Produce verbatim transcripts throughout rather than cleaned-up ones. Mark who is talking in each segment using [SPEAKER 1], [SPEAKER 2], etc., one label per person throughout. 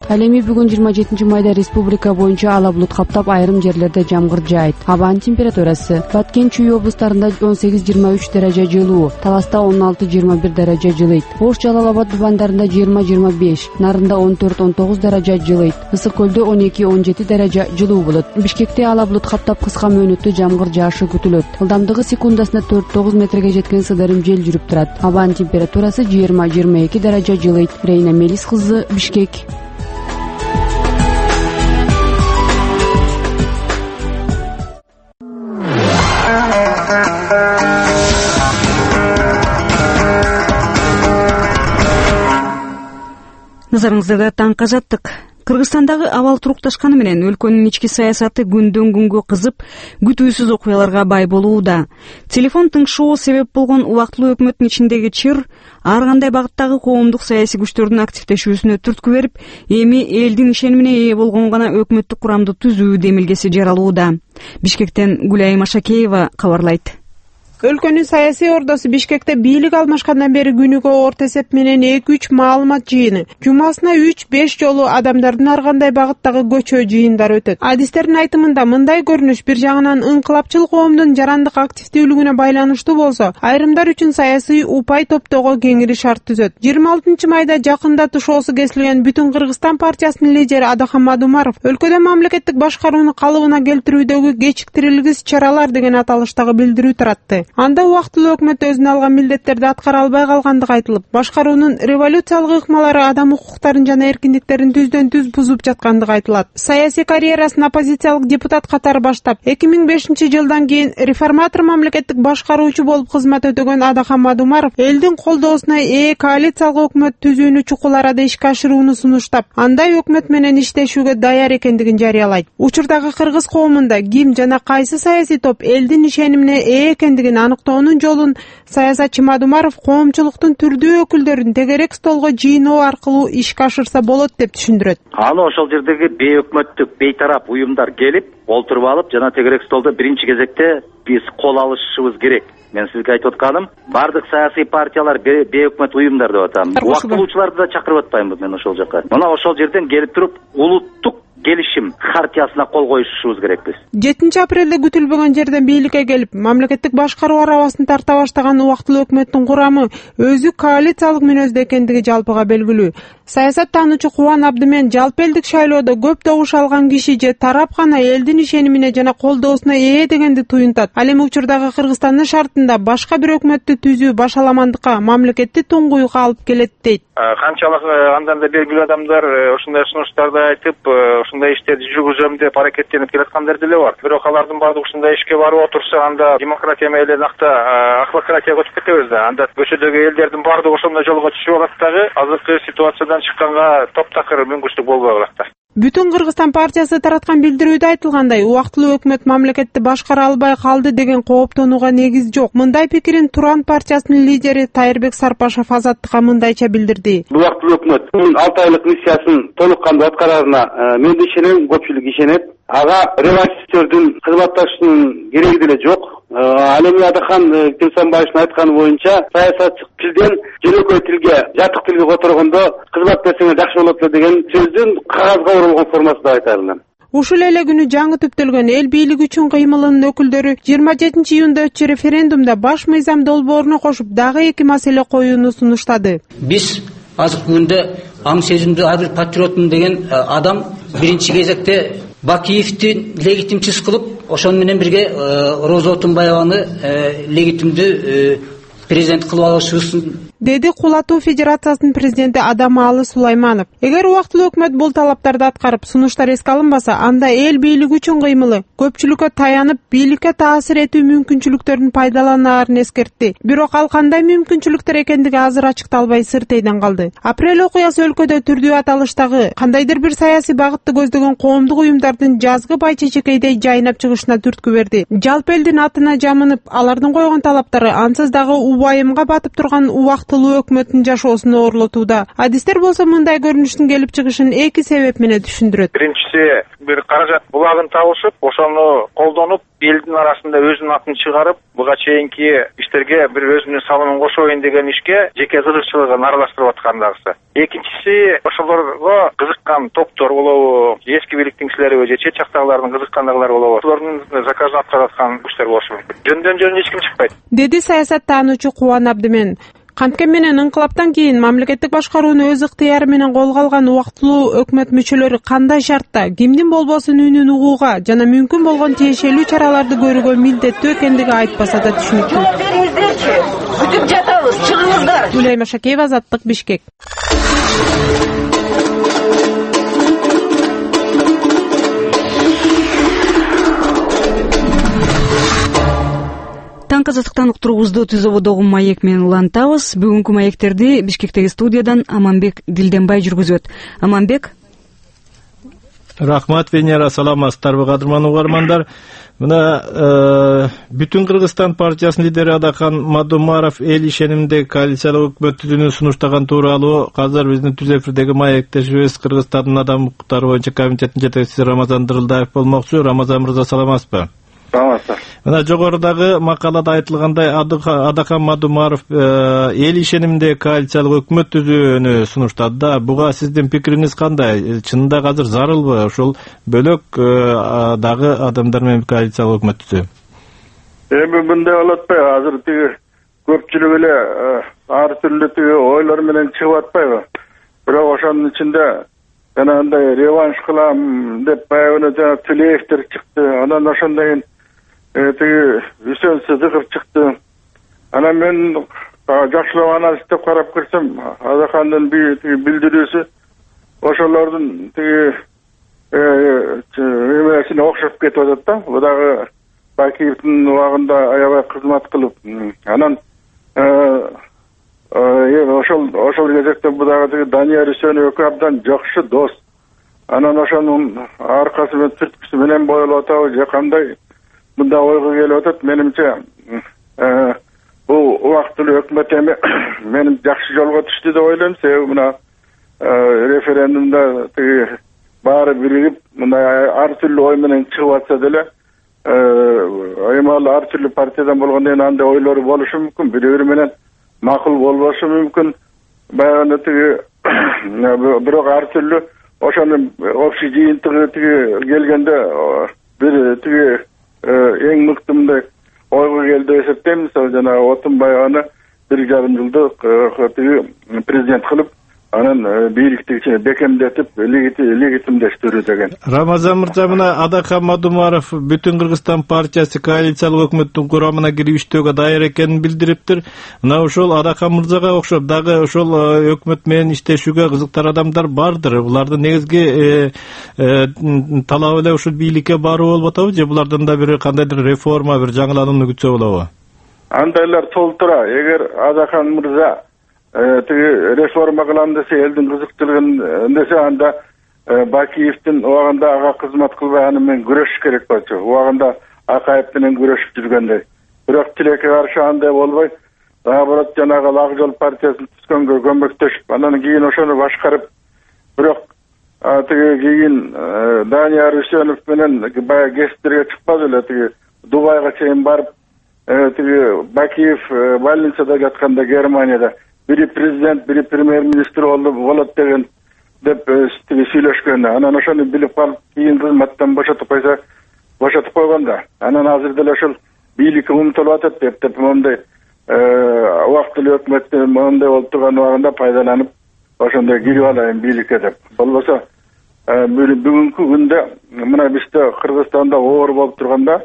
[SPEAKER 1] Ал эми бүгүн жыйырма жетинчи майда республика боюнча ала булут каптап, айрым жерлерде жамгыр жаайт. Абанын температурасы: Баткен, Чүй облустарында он сегиз жыйырма үч даража жылуу, Таласта он алты жыйырма бир даража жылыйт. Ош, Жалал Абад дубандарында жыйырма жыйырма беш, Нарында он төрт он тогуз даража жылыйт. Ысык көлдө он эки он жети даража жылуу болот. Бишкекте ала булут каптап, кыска мөөнөттө жамгыр жаашы күтүлөт. Ылдамдыгы секундасына төрт тогуз метрге жеткен сыдырым жел жүрүп турат. Абанын температурасы жыйырма жыйырма эки даража жылыйт. Рейна Мелис кызы, Бишкек.
[SPEAKER 2] Назарыңыздарда таңкы азаттык. Кыргызстандагы абал турукташканы менен өлкөнүн ички саясаты күндөн күнгө кызып, күтүүсүз окуяларга бай болууда. Телефон тыңшоо себеп болгон убактылуу өкмөттүн ичиндеги чыр ар кандай багыттагы коомдук саясий күчтөрдүн активдешүүсүнө түрткү берип, эми элдин ишенимине ээ болгон гана өкмөттүк курамды түзүү демилгеси жаралууда. Бишкектен Гүлай Машакеева кабарлайт.
[SPEAKER 3] Өлкөнүн саясий ордосу Бишкекте бийлик алмашкандан бери күнүгө орто эсеп менен эки үч маалымат жыйыны, жумасына үч беш жолу адамдардын ар кандай багыттагы көчөө жыйындары өтөт. Адистердин айтымында мындай көрүнүш бир жагынан ыңкылапчыл коомдун жарандык активдүүлүгүнө байланыштуу болсо, айрымдар үчүн саясий упай топтоого кеңири шарт түзөт. жыйырма алтынчы майда жакында тушоосу кесилген Бүтүн Кыргызстан партиясынын лидери Адахан Мадумаров өлкөдө мамлекеттик башкарууну калыбына келтирүүдөгү кечиктирилгис чаралар деген аталыштагы билдирүү таратты. Анда убактылуу өкмөт өзүнө алган милдеттерди аткара албай калгандыгы айтылып, башкаруунун революциялык ыкмалары адам укуктарын жана эркиндиктерин түздөн түз бузуп жаткандыгы айтылат. Саясий карьерасын оппозициялык депутат катары баштап, эки миң бешинчи жылдан кийин реформатор мамлекеттик башкаруучу болуп кызмат өтөгөн Адахан Мадумаров элдин колдоосуна ээ коалициялык өкмөт түзүүнү чукул арада ишке ашырууну сунуштап, андай өкмөт менен иштешүүгө даяр экендигин жарыялайт. Учурдагы кыргыз коомунда ким жана кайсы саясий топ элдин ишенимине ээ экендигин аныктоонун жолун саясатчы Мадумаров коомчулуктун түрдүү өкүлдөрүн тегерек столго жыйноо аркылуу ишке ашырса болот деп түшүндүрөт.
[SPEAKER 4] Аны ошол жердеги бейөкмөттүк, бейтарап уюмдар келип, олтуруп алып, жана тегерек столдо биринчи кезекте биз кол алышыбыз керек. Мен сизге айтып атканым, бардык саясий партиялар бейөкмөт уюмдар деп атам. Убактылуучуларды да чакырып атпаймынбы мен ошол жака. Мына ошол жерден келип туруп, улуттук келишим хартиясына кол коюшубуз керекпиз.
[SPEAKER 3] жетинчи апрелде күтүлбөгөн жерден бийликке келип, мамлекеттик башкаруу арабасын тарта баштаган убактылуу өкмөттүн курамы өзү коалициялык мүнөздө экендиги жалпыга белгилүү. Саясат таануучу Кубан Абдымен жалпы элдик шайлоодо көп добуш алган киши же тарап гана элдин ишенимине жана колдоосуна ээ дегенди туюнтат. Ал эми учурдагы Кыргызстандын шартында башка бир өкмөттү түзүү башаламандыкка, мамлекетти туңгуюкка алып келет дейт.
[SPEAKER 5] Канчалык андан да белгилүү адамдар ушундай сунуштарды айтып, ушундай иштерди жүргүзөм деп аракеттенип келаткандар деле бар. Бирок алардын баардыгы ушундай ишке барып отурса, анда демократия менен акта ахлакратияга өтүп кетебиз да. Анда көчөдөгү элдердин баардыгы ошондой жолго түшүп алат дагы, азыркы ситуациядан чыкканга топтакыр мүмкүнчүлүк болбой калат да.
[SPEAKER 3] Бүтүн Кыргызстан партиясы тараткан билдирүүдө айтылгандай, убактылуу өкмөт мамлекетти башкара албай калды деген кооптонууга негиз жок. Мындай пикирин Туран партиясынын лидери Тайырбек Сарпашев Азаттыкка мындайча билдирди.
[SPEAKER 6] Убактылуу өкмөт алты айлык миссиясын толук кандуу аткарарына мен да ишенем, көпчүлүк ишенет. Ага революциялардын кызматташуунун кереги деле жок. Ал эми Адахан Кемсанбаевдин айтканы боюнча, саясатчы тилден жөнөкөй тилге, жатык тилге которгондо кызмат берсеңер жакшы болот деген сөздүн кагазга урулган формасында айтармын.
[SPEAKER 3] Ушул эле күнү жаңы түптөлгөн эл бийлиги үчүн кыймылынын өкүлдөрү жыйырма жетинчи июнда өтчү референдумда баш мыйзам долбооруна кошуп дагы эки маселе коюуну сунуштады.
[SPEAKER 7] Биз азыркы күндө аң сезимдүү ар бир патриотмун деген адам биринчи кезекте Бакиевдин легитимчиз кылып, ошону менен бирге Роза Отунбаеваны легитимдүү президент кылып алышыбыздын
[SPEAKER 3] деди Кулатуу Федерациясынын президенти Адамалы Сулайманов. Эгер убактылуу өкмөт бул талаптарды аткарып, сунуштар эске алынбаса, анда эл бийлиги үчүн кыймылы, көпчүлүккө таянып, бийликке таасир этүү мүмкүнчүлүктөрүн пайдаланаарын эскертти. Бирок ал кандай мүмкүнчүлүктөр экендиги азыр ачыкталбай сыртейден калды. Апрель окуясы өлкөдө түрдүү аталыштагы кандайдыр бир саясий багытты көздөгөн коомдук уюмдардын жазгы бай-чечекейдей жайнап чыгышына түрткү берди. Жалпы элдин атына жамынып, алардын койгон талаптары ансыз дагы убайымга батып турган убакыт убактылуу өкмөттүн жашоосун оорлотууда. Адистер болсо мындай көрүнүштүн келип чыгышын эки себеп менен түшүндүрөт.
[SPEAKER 5] Биринчиси, бир каражат булагын табышып, ошону колдонуп, элдин арасында өзүнүн атын чыгарып, буга чейинки иштерге бир өзүнүн салымын кошоюн деген ишке жеке кызыкчылыгын аралаштырып аткандагысы. Экинчиси, ошолорго кызыккан топтор болобу, эски бийликтин кишилериби же чет жактагылардын кызыккандагылар болобу, ошолордун заказын аткарып аткан кишилер болушу мүмкүн. Жөндөн жөн эч ким чыкпайт,
[SPEAKER 3] деди саясаттануучу Кубан Абдимен. Канткен менен инкылаптан кийин мамлекеттик башкарууну өз ыктыяры менен колго алган убактылуу өкмөт мүчөлөрү кандай шартта, кимдин болбосун үнүн угууга жана мүмкүн болгон тиешелүү чараларды көрүүгө милдеттүү экендиги айтпаса да түшүнүктүү.
[SPEAKER 8] Бериңиздерчи, күтүп жатабыз, чыгыңыздар.
[SPEAKER 3] Гүлайма Шакеева, Азаттык, Бишкек.
[SPEAKER 2] Таңкы азаттыктан уктуруубузду түз ободогу маек менен улантабыз. Бүгүнкү маектерди Бишкектеги студиядан Аманбек Дилденбай жүргүзөт. Аманбек.
[SPEAKER 9] Рахмат, Венера, саламатсыздарбы кадырман угармандар. Мына Бүтүн Кыргызстан партиясынын лидери Адахан Мадумаров эл ишенимдеги коалициялык өкмөт түзүүнү сунуштаган тууралуу азыр биздин түз эфирдеги маектешибиз Кыргызстандын адам укуктары боюнча комитетинин жетекчиси Рамазан Дырылдаев болмокчу. Рамазан мырза, саламатсызбы?
[SPEAKER 5] Саламатсыздар.
[SPEAKER 9] Мына жогорудагы макалада айтылгандай, Адахан Мадумаров эл ишенимдеги коалициялык өкмөт түзүүнү сунуштады да. Буга сиздин пикириңиз кандай? Чынында азыр зарылбы ушул бөлөк дагы адамдар менен коалициялык өкмөт түзүү?
[SPEAKER 10] Эми мындай болот атпайбы? Азыр тиги көпчүлүк эле ар түрлүү тиги ойлор менен чыгып атпайбы? Бирок ошонун ичинде жанагындай реванш кылам деп баягы жана Тилеевтер чыкты. Анан ошондон кийин тиги Үсөн Сыдыков чыкты. Анан мен жакшылап анализдеп карап көрсөм, Адахандын билдирүүсү ошолордун тиги эмесине окшоп кетип атат да. Бул дагы Бакиевдин убагында аябай кызмат кылып, анан ошол ошол кезекте бул дагы Данияр Үсөнов экөө абдан жакшы дос. Анан ошонун аркасы менен түрткүсү менен бойлоп атабы же кандай мындай ойго келип атат. Менимче бул убактылуу өкмөт эми менин жакшы жолго түштү деп ойлойм. Себеби мына референдумда тиги баары биригип мындай ар түрлүү ой менен чыгып атса деле, аймалы ар түрлүү партиядан болгондон кийин андай ойлору болушу мүмкүн, бири бири менен макул болбошу мүмкүн. Баягы тиги бирок ар түрлүү ошонун общий жыйынтыгы тиги келгенде бир тиги эң мыкты мындай ойго келди деп эсептейм. Мисалы жанагы Отунбай аны бир жарым жылдык тиги президент кылып, анан бийликти бекемдетип легитимдештирүү деген.
[SPEAKER 9] Рамазан мырза, мына Адахан Мадумаров Бүтүн Кыргызстан партиясы коалициялык өкмөттүн курамына кирип иштөөгө даяр экенин билдириптир. Мына ошол Адахан мырзага окшоп дагы ошол өкмөт менен иштешүүгө кызыктар адамдар бардыр. Булардын негизги талабы эле ушул бийликке баруу болуп атабы же булардан да бир кандайдыр реформа, бир жаңыланууну күтсө болобу?
[SPEAKER 10] Андайлар толтура. Эгер Адахан мырза тиги реформа кылам десе, элдин кызыкчылыгын десе, анда Бакиевдин убагында ага кызмат кылбай аны менен күрөшүш керек болчу. Убагында Акаев менен күрөшүп жүргөндөй. Бирок тилекке каршы андай болбой, наоборот жанагы Ак Жол партиясын түзгөнгө көмөктөшүп, анан кийин ошону башкарып, бирок тиги кийин Данияр Үсөнов менен баягы гесттерге чыкпады эле, тиги Дубайга чейин барып, тиги Бакиев больницада жатканда Германияда бири президент, бири премьер-министр болот деген деп тиги сүйлөшкөн. Анан ошону билип калып, кийин кызматтан бошотуп койсо, бошотуп койгон да. Анан азыр деле ошол бийликке умтулуп атат деп деп мондай убактылуу өкмөттүн мондай болуп турган убагында пайдаланып, ошондой кирип алайын бийликке деп. Болбосо бүгүнкү күндө мына бизде Кыргызстанда оор болуп турганда,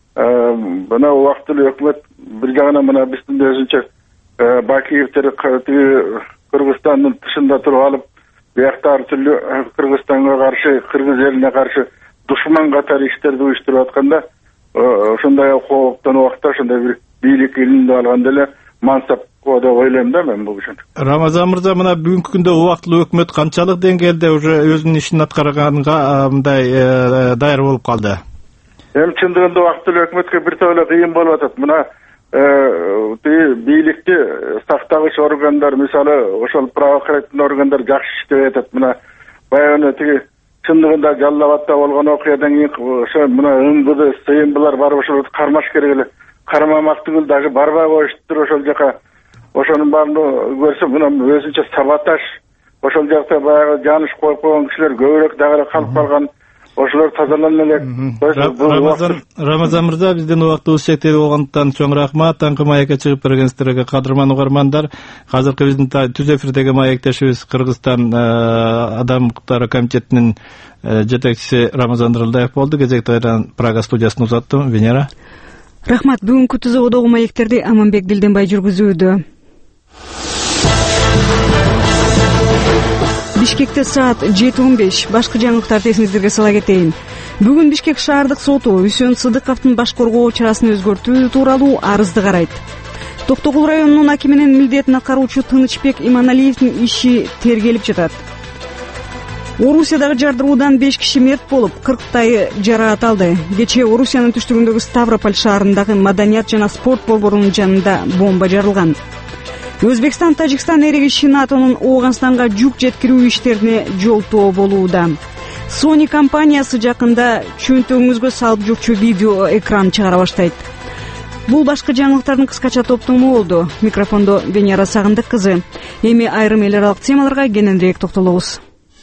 [SPEAKER 10] мына убактылуу өкмөт бир жагынан мына биздин өзүнчө Бакиевтер Кыргызстандын тышында туруп алып, биякта ар түрлүү Кыргызстанга каршы, кыргыз элине каршы душман катары иштерди уюштуруп атканда, ошондой кооптон убакта ошондой бир бийлик илинде алганда эле мансап деп ойлойм да мен бул үчүн.
[SPEAKER 9] Рамазан мырза, мына бүгүнкү күндө убактылуу өкмөт канчалык деңгээлде уже өзүнүн ишин аткарганга мындай даяр болуп калды?
[SPEAKER 10] Эми чындыгында убактылуу өкмөткө бир топ эле кыйын болуп атат. Мына тиги бийликти сактагыч органдар, мисалы ошол правоохранительный органдар жакшы иштеп атат. Мына баягы тиги чындыгында Жалал Абадта болгон окуядан кийин ошо мына ыңбыды, сыйынбылар барып ошол кармаш керек эле. Кармамак түгүл дагы барбай коюштур ошол жака. Ошонун баарын көрсө мына өзүнчө саботаж, ошол жакта баягы жаныш коюп койгон кишилер көбүрөөк дагы калып калган. Ошолор тазалана элек.
[SPEAKER 9] Рамазан Рамазан мырза, биздин убактыбыз чектелип болгондуктан чоң рахмат. Таңкы маекке чыгып бергениңиздерге кадырман угармандар. Азыркы биздин түз эфирдеги маектешибиз Кыргызстан адам укуктары комитетинин жетекчиси Рамазан Нуралдаев болду. Кезекти кайрадан Прага студиясына узаттым. Венера.
[SPEAKER 2] Рахмат. Бүгүнкү тизодогу маектерди Аманбек Дилденбай жүргүзүүдө. Бишкекте саат жети он беш. Башкы жаңылыктарды эсиңиздерге сала кетейин. Бүгүн Бишкек шаардык соту Үсөн Сыдыковдун баш коргоо чарасын өзгөртүү тууралуу арызды карайт. Токтогул районунун акиминин милдетин аткаруучу Тынычбек Иманалиевдин иши тергелип жатат. Орусиядагы жардыруудан беш киши мерт болуп, кырктайы жараат алды. Кечээ Орусиянын түштүгүндөгү Ставрополь шаарындагы Маданият жана спорт борборунун жанында бомба жарылган. Өзбекстан Тажикстан эрегиши НАТОнун Ооганстанга жүк жеткирүү иштерине жолтоо болууда. Sony компаниясы жакында чөнтөгүңүзгө салып жүрчү видео экран чыгара баштайт. Бул башкы жаңылыктардын кыскача топтому болду. Микрофондо Венера Сагындык кызы. Эми айрым эл аралык темаларга кененирээк токтолобуз.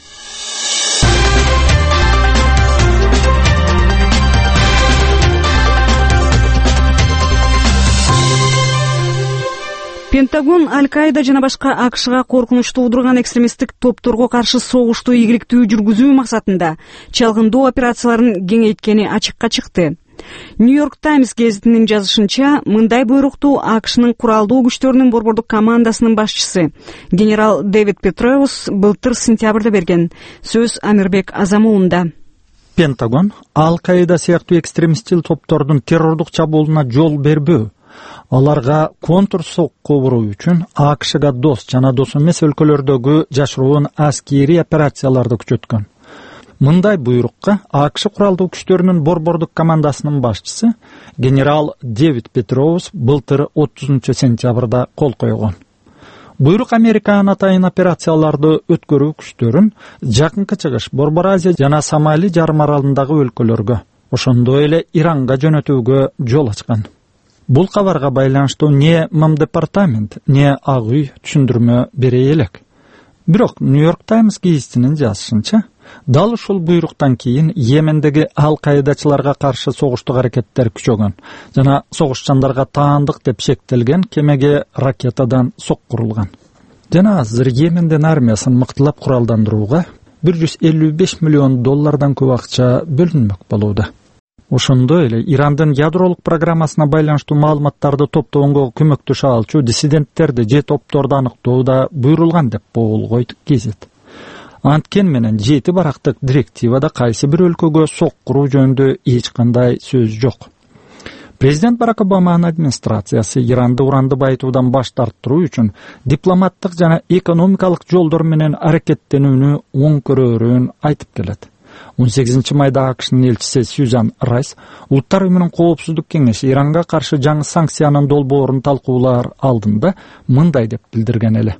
[SPEAKER 2] Пентагон Аль-Каида жана башка АКШга коркунуч туудурган экстремисттик топторго каршы согушту ийгиликтүү жүргүзүү максатында чалгындоо операцияларын кеңейткени ачыкка чыкты. Нью-Йорк Таймс гезитинин жазышынча, мындай буйрукту АКШнын куралдуу күчтөрүнүн борбордук командасынын башчысы генерал Дэвид Петреус былтыр сентябрда берген. Сөз Амирбек Азамуулунда.
[SPEAKER 11] Пентагон Аль-Каида сыяктуу экстремистчил топтордун террордук чабуулуна жол бербөө, аларга контур сокку буруу үчүн АКШга дос жана дос эмес өлкөлөрдөгү жашыруун аскери операцияларды күчөткөн. Мындай буйрукка АКШ куралдуу күчтөрүнүн борбордук командасынын башчысы генерал Дэвид Петреус былтыр отузунчу сентябрда кол койгон. Буйрук Американын атайын операцияларды өткөрүү күчтөрүн Жакынкы Чыгыш, Борбор Азия жана Сомали жарым аралындагы өлкөлөргө, ошондой эле Иранга жөнөтүүгө жол ачкан. Бул кабарга байланыштуу не Мамдепартамент, не Ак үй түшүндүрмө бере элек. Бирок Нью-Йорк Таймс гезитинин жазышынча, дал ушул буйруктан кийин Йемендеги Аль-Каидачыларга каршы согуштук аракеттер күчөгөн жана согушчандарга таандык деп шектелген кемеге ракетадан сок курулган. Жана азыр Йемендин армиясын мыктылап куралдандырууга бир жүз элүү беш миллион доллардан көп акча бөлүнмөк болууда. Ошондой эле Ирандын ядролук программасына байланыштуу маалыматтарды топтогонго көмөктөшө алчу диссиденттерди же топторду аныктоодо буйрулган деп болгойт гезит. Анткен менен жети барактык директивада кайсы бир өлкөгө сок куруу жөнүндө эч кандай сөз жок. Президент Барак Обаманын администрациясы Иранды уранды байытуудан баш тарттыруу үчүн дипломаттык жана экономикалык жолдор менен аракеттенүүнү оң көрөөрүн айтып келет. он сегизинчи майда АКШнын элчиси Сьюзан Райс Улуттар уюмунун коопсуздук кеңеши Иранга каршы жаңы санкциянын долбоорун талкуулар алдында мындай деп билдирген эле.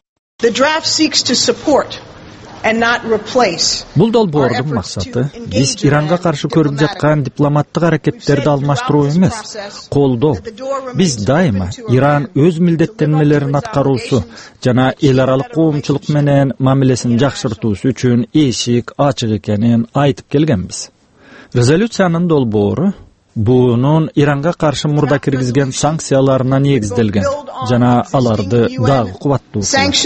[SPEAKER 11] Бул долбоордун максаты биз Иранга каршы көрүп жаткан дипломаттык аракеттерди алмаштыруу эмес, колдоо. Биз дайыма Иран өз милдеттенмелерин аткаруусу жана эл аралык коомчулук менен мамилесин жакшыртуусу үчүн эшик ачык экенин айтып келгенбиз. Резолюциянын долбоору бунун Иранга каршы мурда киргизген санкцияларына негизделген жана аларды дагы кубаттуу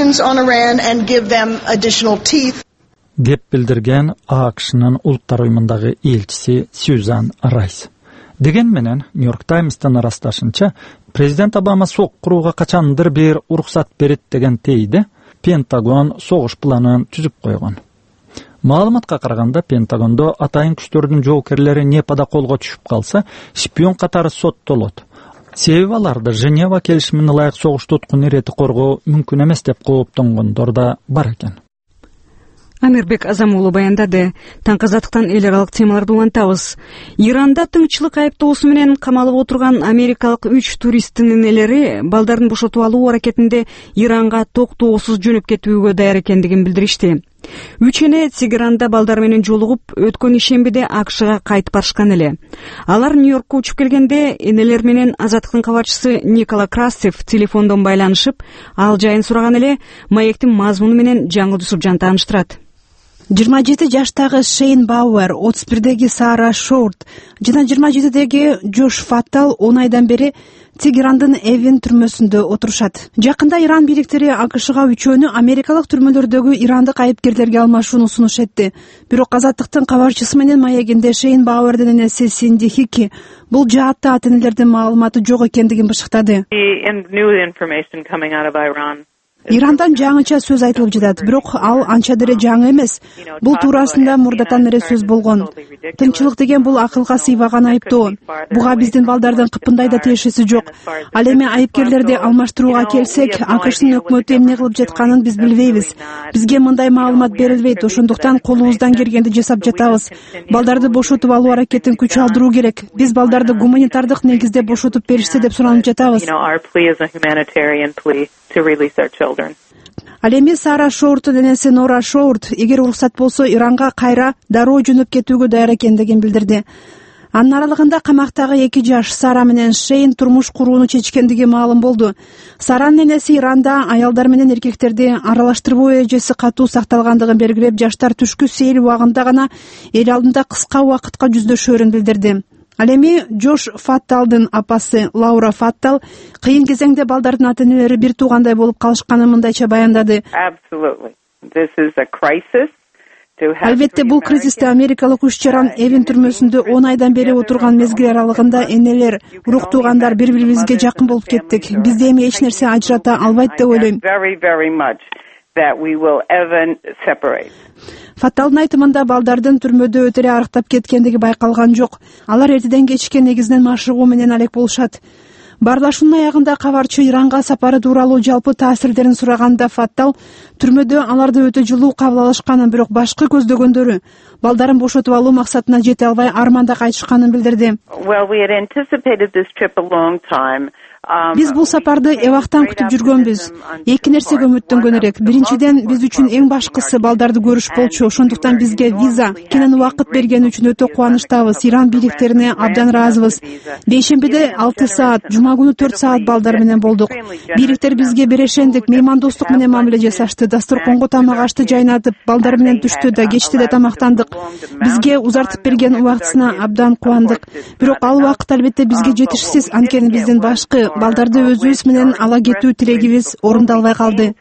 [SPEAKER 11] деп билдирген АКШнын Улуттар уюмундагы элчиси Сьюзан Райс. Деген менен Нью-Йорк Таймстын арасташынча, президент Обама сок курууга качандыр бир уруксат берет деген тейде Пентагон согуш планын түзүп койгон. Маалыматка караганда Пентагондо атайын күчтөрдүн жоокерлери Непада колго түшүп калса, шпион катары соттолот. Себеби аларды Женева келишимине ылайык согушту уткун ирети коргоо мүмкүн эмес деп кооптонгондор да бар экен.
[SPEAKER 2] Амирбек Азамуулу баяндады. Таңкы азаттыктан эл аралык темаларды улантабыз. Иранда тыңчылык айыптоосу менен камалып отурган америкалык үч туристтин энелери балдарын бошотуп алуу аракетинде Иранга токтоосуз жөнөп кетүүгө даяр экендигин билдиришти. Үч эне Тегеранда балдар менен жолугуп, өткөн ишембиде АКШга кайтып барышкан эле. Алар Нью-Йоркко учуп келгенде энелер менен Азаттыктын кабарчысы Никола Красцев телефондон байланышып, ал жайын сураган эле маектин мазмуну менен жаңы Дусупжан тааныштырат.
[SPEAKER 12] жыйырма жети жаштагы Шейн Бауэр, отуз бирдеги Сара Шорт жана жыйырма жетидеги Джош Фаттал он айдан бери Тегерандын Эвин түрмөсүндө отурушат. Жакында Иран бийликтери АКШга үчөөнү америкалык түрмөлөрдөгү ирандык айыпкерлерге алмашууну сунуш этти. Бирок Азаттыктын кабарчысы менен маегинде Шейн Бауэрдин энеси Синди Хики бул жаатта ата-энелердин маалыматы жок экендигин бышыктады. Ирандан жаңыча сөз айтылып жатат, бирок ал анча деле жаңы эмес. Бул туурасында мурдатан эле сөз болгон. Тынчылык деген бул акылга сыйбаган айыптоо. Буга биздин балдардын кыпындай да тиешеси жок. Ал эми айыпкерлерди алмаштырууга келсек, АКШнын өкмөтү эмне кылып жатканын биз билбейбиз. Бизге мындай маалымат берилбейт, ошондуктан колубуздан келгенди жасап жатабыз. Балдарды бошотуп алуу аракетин күч алдыруу керек. Биз балдарды гуманитардык негизде бошотуп беришсе деп суранып жатабыз. Ал эми Сара Шорттун энеси Нора Шорт, эгер уруксат болсо Иранга кайра дароо жөнөп кетүүгө даяр экендигин билдирди. Анын аралыгында камактагы эки жаш Сара менен Шейн турмуш курууну чечкендиги маалым болду. Саранын энеси Иранда аялдар менен эркектерди аралаштырбоо эрежеси катуу сакталгандыгын белгилеп, жаштар түшкү сейил убагында гана эл алдында кыска убакытка жүздөшөөрүн билдирди. Ал эми Джош Фатталдын апасы Лаура Фаттал кыйын кезеңде балдардын ата-энелери бир туугандай болуп калышканын мындайча баяндады. Албетте бул кризисте америкалык үч жаран Эвин түрмөсүндө он айдан бери отурган мезгил аралыгында энелер, урук туугандар бири-бирибизге жакын болуп кеттик. Бизди эми эч нерсе ажырата албайт деп ойлойм. Фатталдын айтымында балдардын түрмөдө өтө эле арыктап кеткендиги байкалган жок. Алар эртеден кечке негизинен машыгуу менен алек болушат. Барлашуунун аягында кабарчы Иранга сапары тууралуу жалпы таасирлерин сураганда Фаттал түрмөдө аларды өтө жылуу кабыл алышканын, бирок башкы көздөгөндөрү балдарын бошотуп алуу максатына жете албай арманда кайтышканын билдирди. Биз бул сапарды эбактан күтүп жүргөнбүз. Эки нерсеге үмүттөнгөн элек. Биринчиден, биз үчүн эң башкысы балдарды көрүш болчу. Ошондуктан бизге виза, кенен убакыт бергени үчүн өтө кубанычтабыз. Иран бийликтерине абдан ыраазыбыз. Бейшембиде алты саат, жума күнү төрт саат балдар менен болдук. Бийликтер бизге берешендик, меймандостук менен мамиле жасашты. Дасторконго тамак ашты жайнатып, балдар менен түштү да кечте да тамактандык. Бизге узартып берген убактысына абдан кубандык. Бирок ал убакыт албетте бизге жетишсиз, анткени биздин башкы балдарды өзүбүз менен ала кетүү тилегибиз орундалбай калды.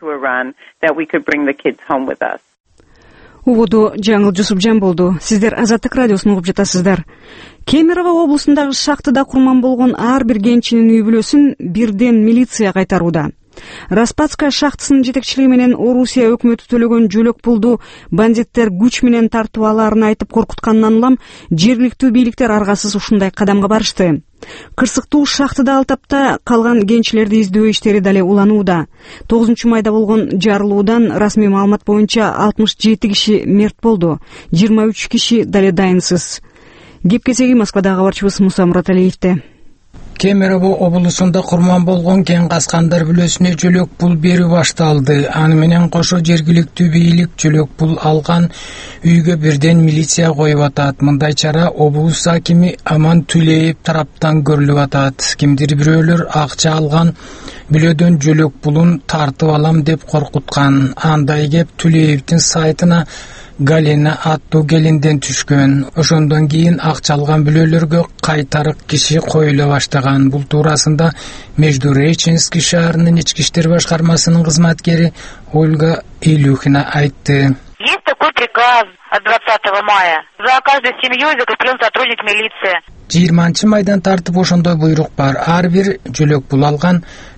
[SPEAKER 2] Убуду жаңыл Жусупжан болду. Сиздер Азаттык радиосун угуп жатасыздар. Кемерово облусундагы шахтада курман болгон ар бир кенчинин үй бүлөсүн бирден милиция кайтарууда. Распадская шахтасынын жетекчилиги менен Орусия өкмөтү төлөгөн жөлөк пулду бандиттер күч менен тартып алаарын айтып коркуткандан улам жергиликтүү бийликтер аргасыз ушундай кадамга барышты. Кырсыктуу шахтада ал тапта калган кенчилерди издөө иштери дале уланууда. тогузунчу майда болгон жарылуудан расмий маалымат боюнча алтымыш жети киши мерт болду, жыйырма үч киши дале дайынсыз. Кеп кезеги Москвадагы кабарчыбыз Муса Мураталиевде.
[SPEAKER 13] Кемерово облусунда курман болгон кен каскандар бүлөсүнө жөлөк пул берүү башталды. Аны менен кошо жергиликтүү бийлик жөлөк пул алган үйгө бирден милиция коюп атат. Мындай чара облус акими Аман Түлеев тараптан көрүлүп атат. Кимдир бирөөлөр акча алган бүлөдөн жөлөк пулун тартып алам деп коркуткан. Андай кеп Түлеевдин сайтына Галина аттуу келинден түшкөн. Ошондон кийин акча алган бүлөлөргө кайтарык киши коюла баштаган. Бул туурасында Междуреченский шаарынын ички иштер башкармасынын кызматкери Ольга Илюхина айтты.
[SPEAKER 14] Есть такой приказ от двадцатого мая. За каждой семьей закреплен сотрудник милиции.
[SPEAKER 13] жыйырманчы майдан тартып ошондой буйрук бар. Ар бир жөлөк пул алган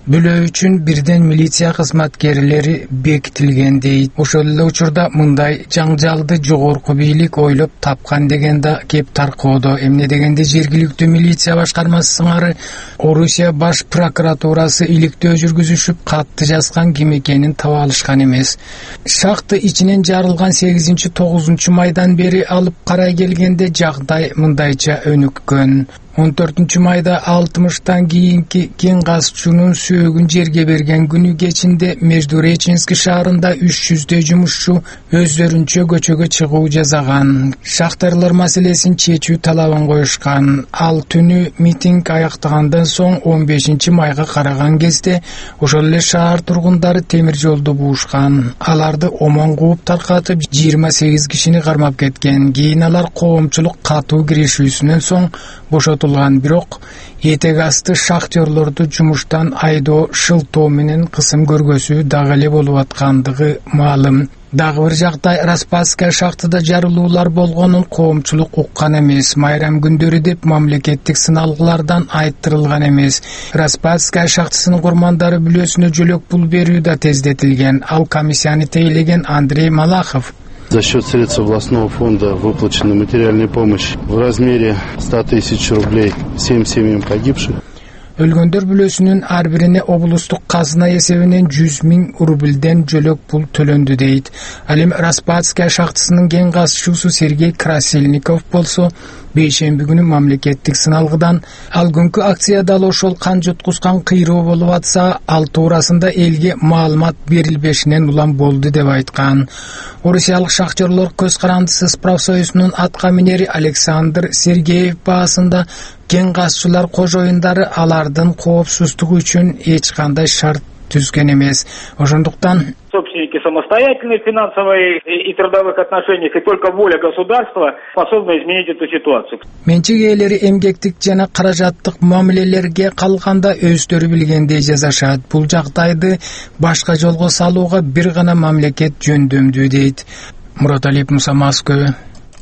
[SPEAKER 13] бөлөө үчүн бирден милиция кызматкерлери бекитилген дейт. Ошол эле учурда мындай жаңжалды жогорку бийлик ойлоп тапкан деген да кеп таркоодо. Эмне дегенде жергиликтүү милиция башкармасы сыңары Орусия баш прокуратурасы иликтөө жүргүзүшүп катты жазган ким экенин таба алышкан эмес. Шахта ичинен жарылган сегизинчи тогузунчу майдан бери алып карай келгенде жагдай мындайча өнүккөн. он төртүнчү майда алтымыштан кийинки кен казчунун сөөгүн жерге берген күнү кечинде Междуреченский шаарында үч жүздөй жумушчу өздөрүнчө көчөгө чыгуу жасаган. Шахтарлар маселесин чечүү талабын коюшкан. Ал түнү митинг аяктагандан соң он бешинчи майга караган кезде ошол эле шаар тургундары темир жолду буушкан. Аларды омон кууп таркатып жыйырма сегиз кишини кармап кеткен. Кийин алар коомчулук катуу киришүүсүнөн соң бошотулган. Бирок этек асты шахтерлорду жумуштан айдоо, шылтоо менен кысым көргөсүү дагы эле болуп аткандыгы маалым. Дагы бир жакта Распадская шахтада жарылуулар болгонун коомчулук уккан эмес. Майрам күндөрү деп мамлекеттик сыналгылардан айттырылган эмес. Распадская шахтасынын курмандары бүлөсүнө жөлөк пул берүү да тездетилген. Ал комиссияны тейлеген Андрей Малахов.
[SPEAKER 15] За счет средств областного фонда выплачена материальная помощь в размере ста тысяч рублей всем семьям погибших.
[SPEAKER 13] Өлгөндөр бүлөсүнүн ар бирине облустук казына эсебинен жүз миң рубльден жөлөк пул төлөндү дейт. Ал эми Распадская шахтасынын кен казчусу Сергей Красильников болсо бейшемби күнү мамлекеттик сыналгыдан ал күнкү акцияда ал ошол кан жуткускан кыйроо болуп атса, ал туурасында элге маалымат берилбешинен улам болду деп айткан. Орусиялык шахтерлор көз карандысыз профсоюзунун атка минери Александр Сергеев баасында кен казчылар кожоюндары алардын коопсуздугу үчүн эч кандай шарт түзгөн эмес. Ошондуктан
[SPEAKER 16] собственники самостоятельны в финансовой и трудовых отношениях, и только воля государства способна изменить эту ситуацию.
[SPEAKER 13] Менчик ээлери эмгектик жана каражаттык мамилелерге калганда өздөрү билгендей жасашат. Бул жагдайды башка жолго салууга бир гана мамлекет жөндөмдүү дейт. Мураталиев Муса, Москва.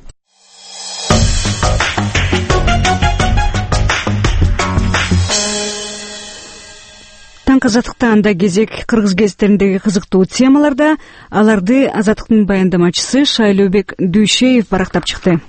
[SPEAKER 2] Таңкы Азаттыкта анда кезек кыргыз гезиттериндеги кызыктуу темаларда. Аларды Азаттыктын баяндамачысы Шайлообек Дүйшеев барактап чыкты.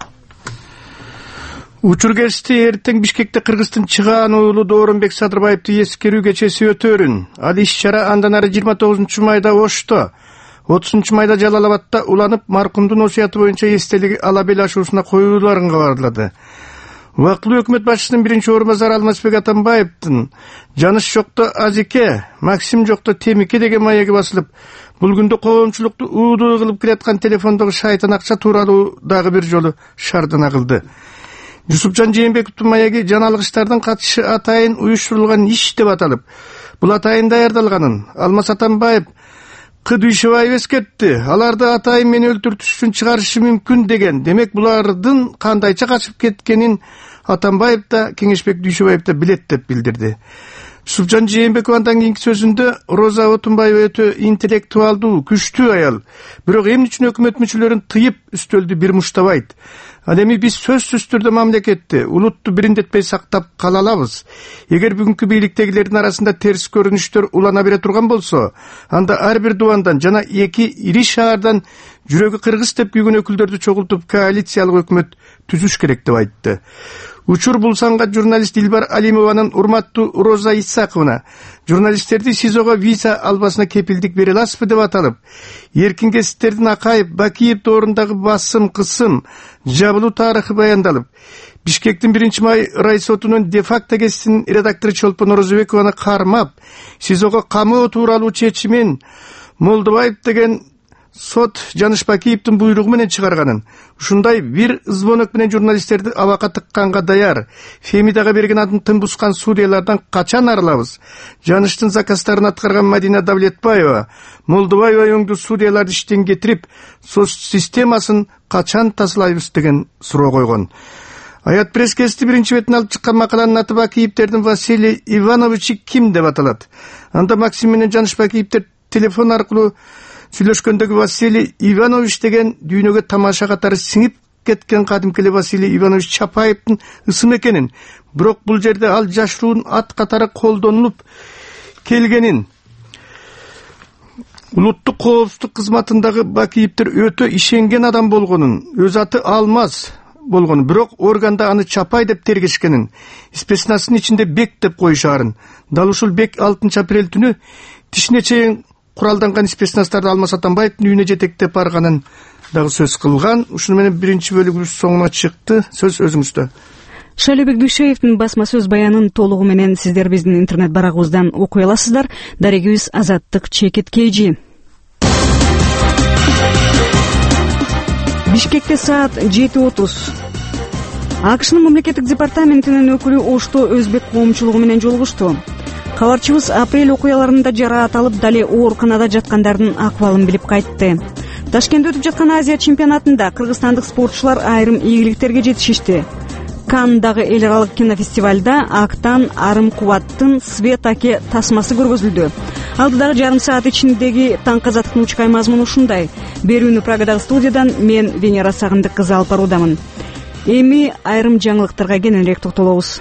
[SPEAKER 9] Учур гезити эртең Бишкекте Кыргыздын чыгаан уулу Дооронбек Садырбаевди эскерүү кечеси өтөрүн. Ал иш-чара андан ары жыйырма тогузунчу майда Ошто, отузунчу майда Жалал Абадта уланып, маркумдун осуяты боюнча эстелик ала бел ашуусуна коюуларын кабарлады. Вакытлуу өкмөт башчысынын биринчи орун басары Алмазбек Атамбаевдин Жаныш жокто Азике, Максим жокто Темике деген маяги басылып, бул күндө коомчулукту уудуу кылып кираткан телефондогу шайтан акча тууралуу дагы бир жолу шардана кылды. Жусупжан Жээнбековдун маяги жаналык иштардын катышы атайын уюштурулган иш деп аталып, бул атайын даярдалганын Алмаз Атамбаев Кыдышеваев эскертти. Аларды атайын мени өлтүртүш үчүн чыгарышы мүмкүн деген. Демек булардын кандайча качып кеткенин Атамбаев да Кеңешбек Дүйшөбаев да билет деп билдирди. Жусупжан Жээнбеков андан кийинки сөзүндө Роза Отунбаева өтө интеллектуалдуу, күчтүү аял. Бирок эмне үчүн өкмөт мүчөлөрүн тыйып үстөлдү бир муштабайт. Ал эми биз сөзсүз түрдө мамлекетти, улутту бириндетпей сактап кала алабыз. Эгер бүгүнкү бийликтегилердин арасында терс көрүнүштөр улана бере турган болсо, анда ар бир дубандан жана эки ири шаардан жүрөгү кыргыз деп күйгөн өкүлдөрдү чогултуп коалициялык өкмөт түзүш керек деп айтты. Учур бул санга журналист Дилбар Алимованын урматтуу Роза Исаковна журналисттерди СИЗОго виза албасына кепилдик бере аласызбы деп аталып, эркин гезиттердин Акаев, Бакиев доорундагы басым, кысым, жабылуу тарыхы баяндалып, Бишкектин биринчи май райсотунун де-факто гезитинин редактору Чолпон Орозбекованы кармап, СИЗОго камоо тууралуу чечимин Молдобаев деген сот Жаныш Бакиевдин буйругу менен чыгарганын, ушундай бир звонок менен журналисттерди абакка тыкканга даяр, Фемидага берген атын тын бускан судьялардан качан арылабыз? Жаныштын заказдарын аткарган Мадина Давлетбаева, Молдобаева өңдүү судьяларды иштен кетирип, соц системасын качан тазалайбыз деген суроо койгон. Аят пресс-гезити биринчи бетине алып чыккан макаланын аты Бакиевдердин Василий Ивановичи ким деп аталат. Анда Максим менен Жаныш Бакиевдер телефон аркылуу сүйлөшкөндөгү Василий Иванович деген дүйнөгө тамаша катары сиңип кеткен кадимки Василий Иванович Чапаевдин ысым экенин, бирок бул жерде ал жашыруун ат катары колдонулуп,
[SPEAKER 17] келгенин. Улуттук коопсуздук кызматындагы Бакиевдер өтө ишенген адам болгонун, өз аты Алмаз болгон, бирок органда аны Чапай деп тергешкенин, спецнаснын ичинде Бек деп коюшаарын. Дал ушул Бек алтынчы апрель түнү тишине чейин куралданган спецнастарды Алмаз Атамбаевдин үйүнө жетектеп барганын дагы сөз кылган. Ушуну менен биринчи бөлүгүбүз соңуна чыкты. Сөз өзүңүздө.
[SPEAKER 2] Шалибек Дүйшеевдин басма сөз баянын толугу менен сиздер биздин интернет барагыбыздан окуй аласыздар. Дарегибиз Азаттык Чекиткейжи. Бишкекте саат жети отуз. АКШнын мамлекеттик департаментинин өкүлү Ошто өзбек коомчулугу менен жолугушту. Кабарчыбыз апрель окуяларында жараат алып, дале ооруканада жаткандардын акыбалын билип кайтты. Ташкентте өтүп жаткан Азия чемпионатында кыргызстандык спортчулар айрым ийгиликтерге жетишишти. Кандагы эл аралык кинофестивалда Актан Арым Кубаттын Свет аке тасмасы көргөзүлдү. Алдыдагы жарым саат ичиндеги таң казаттын учкай мазмуну ушундай. Берүүнү Прагадагы студиядан мен Венера Сагындык кызы алып баруудамын. Эми айрым жаңылыктарга кененирээк токтолобуз.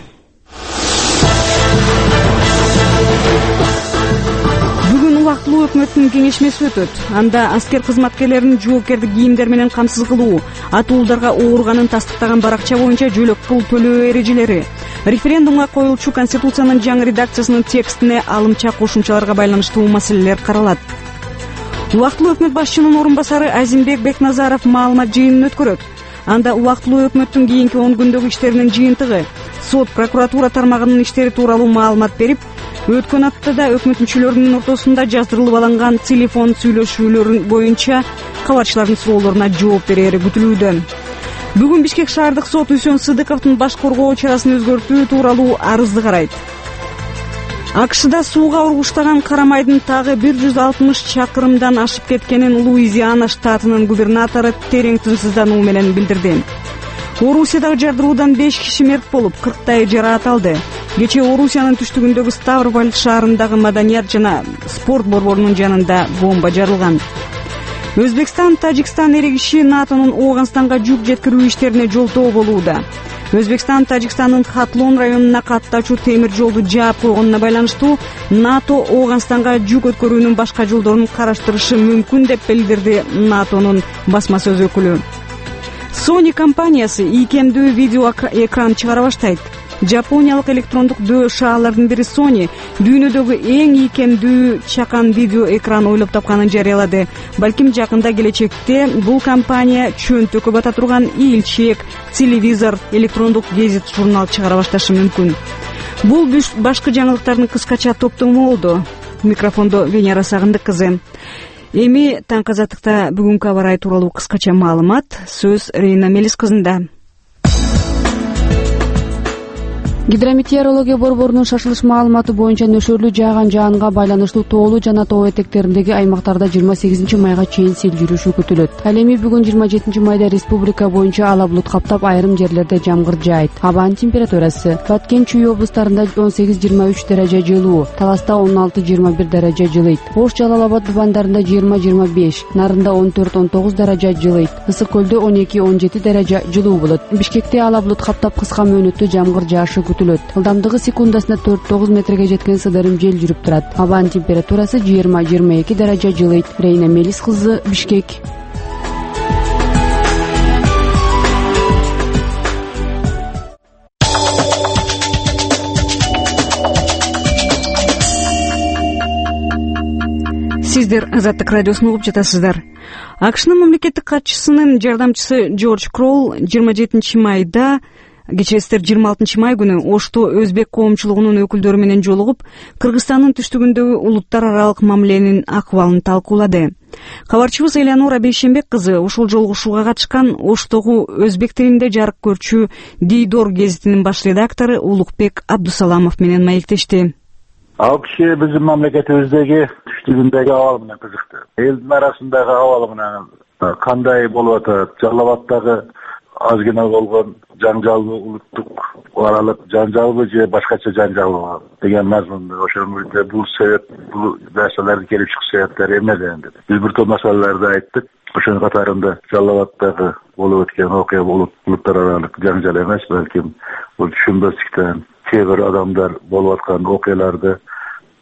[SPEAKER 2] Бүгүн убактылуу өкмөттүн кеңешмеси өтөт. Анда аскер кызматкерлерин жоопкердик кийимдер менен камсыз кылуу, атуулдарга ооруганын тастыктаган баракча боюнча жөлөк пул төлөө эрежелери, референдумга коюлчу Конституциянын жаңы редакциясынын текстине алымча кошумчаларга байланыштуу маселелер каралат. Убактылуу өкмөт башчынын орун басары Азимбек Бекназаров маалымат жыйынын өткөрөт. Анда убактылуу өкмөттүн кийинки он күндөгү иштеринин жыйынтыгы, сот, прокуратура тармагынын иштери тууралуу маалымат берип, өткөн аптада өкмөт мүчөлөрүнүн ортосунда жаздырылып алынган телефон сүйлөшүүлөр боюнча кабарчылардын суроолоруна жооп берери күтүлүүдө. Бүгүн Бишкек шаардык сот Үсөн Сыдыковдун баш коргоо чарасын өзгөртүү тууралуу арызды карайт. АКШда сууга ургуштаган Карамайдын тагы бир жүз алтымыш чакырымдан ашып кеткенин Луизиана штатынын губернатору терең тынчсыздануу менен билдирди. Орусиядагы жардыруудан беш киши мерт болуп, кырктай жараат алды. Кечээ Орусиянын түштүгүндөгү Ставрополь шаарындагы маданият жана спорт борборунун жанында бомба жарылган. Өзбекстан, Тажикстан эрегиши НАТОнун Ооганстанга жүк жеткирүү иштерине жолтоо болууда. Өзбекстан Тажикстандын Хатлон районуна каттачу темир жолду жаап койгонуна байланыштуу НАТО Ооганстанга жүк өткөрүүнүн башка жолдорун караштырышы мүмкүн деп билдирди НАТОнун басма сөз өкүлү. Sony компаниясы ийкемдүү видео экран чыгара баштайт. Жапониялык электрондук дөө шаалардын бири Sony дүйнөдөгү эң ийкемдүү чакан видео экран ойлоп тапканын жарыялады. Балким жакында келечекте бул компания чөнтөккө бата турган ийилчек, телевизор, электрондук гезит, журнал чыгара башташы мүмкүн. Бул башкы жаңылыктардын кыскача топтому болду. Микрофондо Венера Сагындык кызы. Эми таң казаттыкта бүгүнкү аба ырайы тууралуу кыскача маалымат. Сөз Рейна Мелис кызында.
[SPEAKER 1] Гидрометеорология борборунун шашылыш маалыматы боюнча нөшөрлүү жааган жаанга байланыштуу тоолуу жана тоо этектериндеги аймактарда жыйырма сегизинчи майга чейин сел жүрүшү күтүлөт. Ал эми бүгүн жыйырма жетинчи майда республика боюнча ала булут каптап, айрым жерлерде жамгыр жаайт. Абанын температурасы Баткен Чүй облустарында он сегиз жыйырма үч дереже жылуу, Таласта он алты жыйырма бир дереже жылыйт. Ош, Жалал Абад дубандарында жыйырма жыйырма беш, Нарында он төрт он тогуз дереже жылыйт. Ысык көлдө он эки он жети дереже жылуу болот. Бишкекте ала булут каптап, кыска мөөнөттө жамгыр жаашы күтүлөт. Ылдамдыгы секундасына төрт тогуз метрге жеткен сыдырым жел жүрүп турат. Абанын температурасы жыйырма жыйырма эки дереже жылыйт. Рейна Мелис кызы, Бишкек.
[SPEAKER 2] Сиздер Азаттык радиосун угуп жатасыздар. АКШнын мамлекеттик катчысынын жардамчысы Джордж Кролл жыйырма жетинчи майда кечээситер жыйырма алтынчы май күнү Ошто өзбек коомчулугунун өкүлдөрү менен жолугуп, Кыргызстандын түштүгүндөгү улуттар аралык мамиленин акыбалын талкуулады. Кабарчыбыз Элеонора Бейшембек кызы ушул жолугушууга катышкан Оштогу өзбек тилинде жарык көрчү Дийдор гезитинин баш редактору Улукбек Абдусаламов менен маектешти.
[SPEAKER 18] Ал киши биздин мамлекетибиздеги түштүгүндөгү абал менен кызыкты. Элдин арасындагы абал менен кандай болуп атат, Жалал Абаддагы азгина болгон жаңжалбы, улуттук аралык жаңжалбы же башкача жаңжалбы деген мазмунда ошонун үстүнө бул себеп, бул нерселердин келип чыгыш себептери эмне дегенде биз бир топ маселелерди айттык. Ошонун катарында Жалал Абаддагы болуп өткөн окуя улуттар аралык жаңжал эмес, балким бул түшүнбөстүктөн кээ бир адамдар болуп аткан окуяларды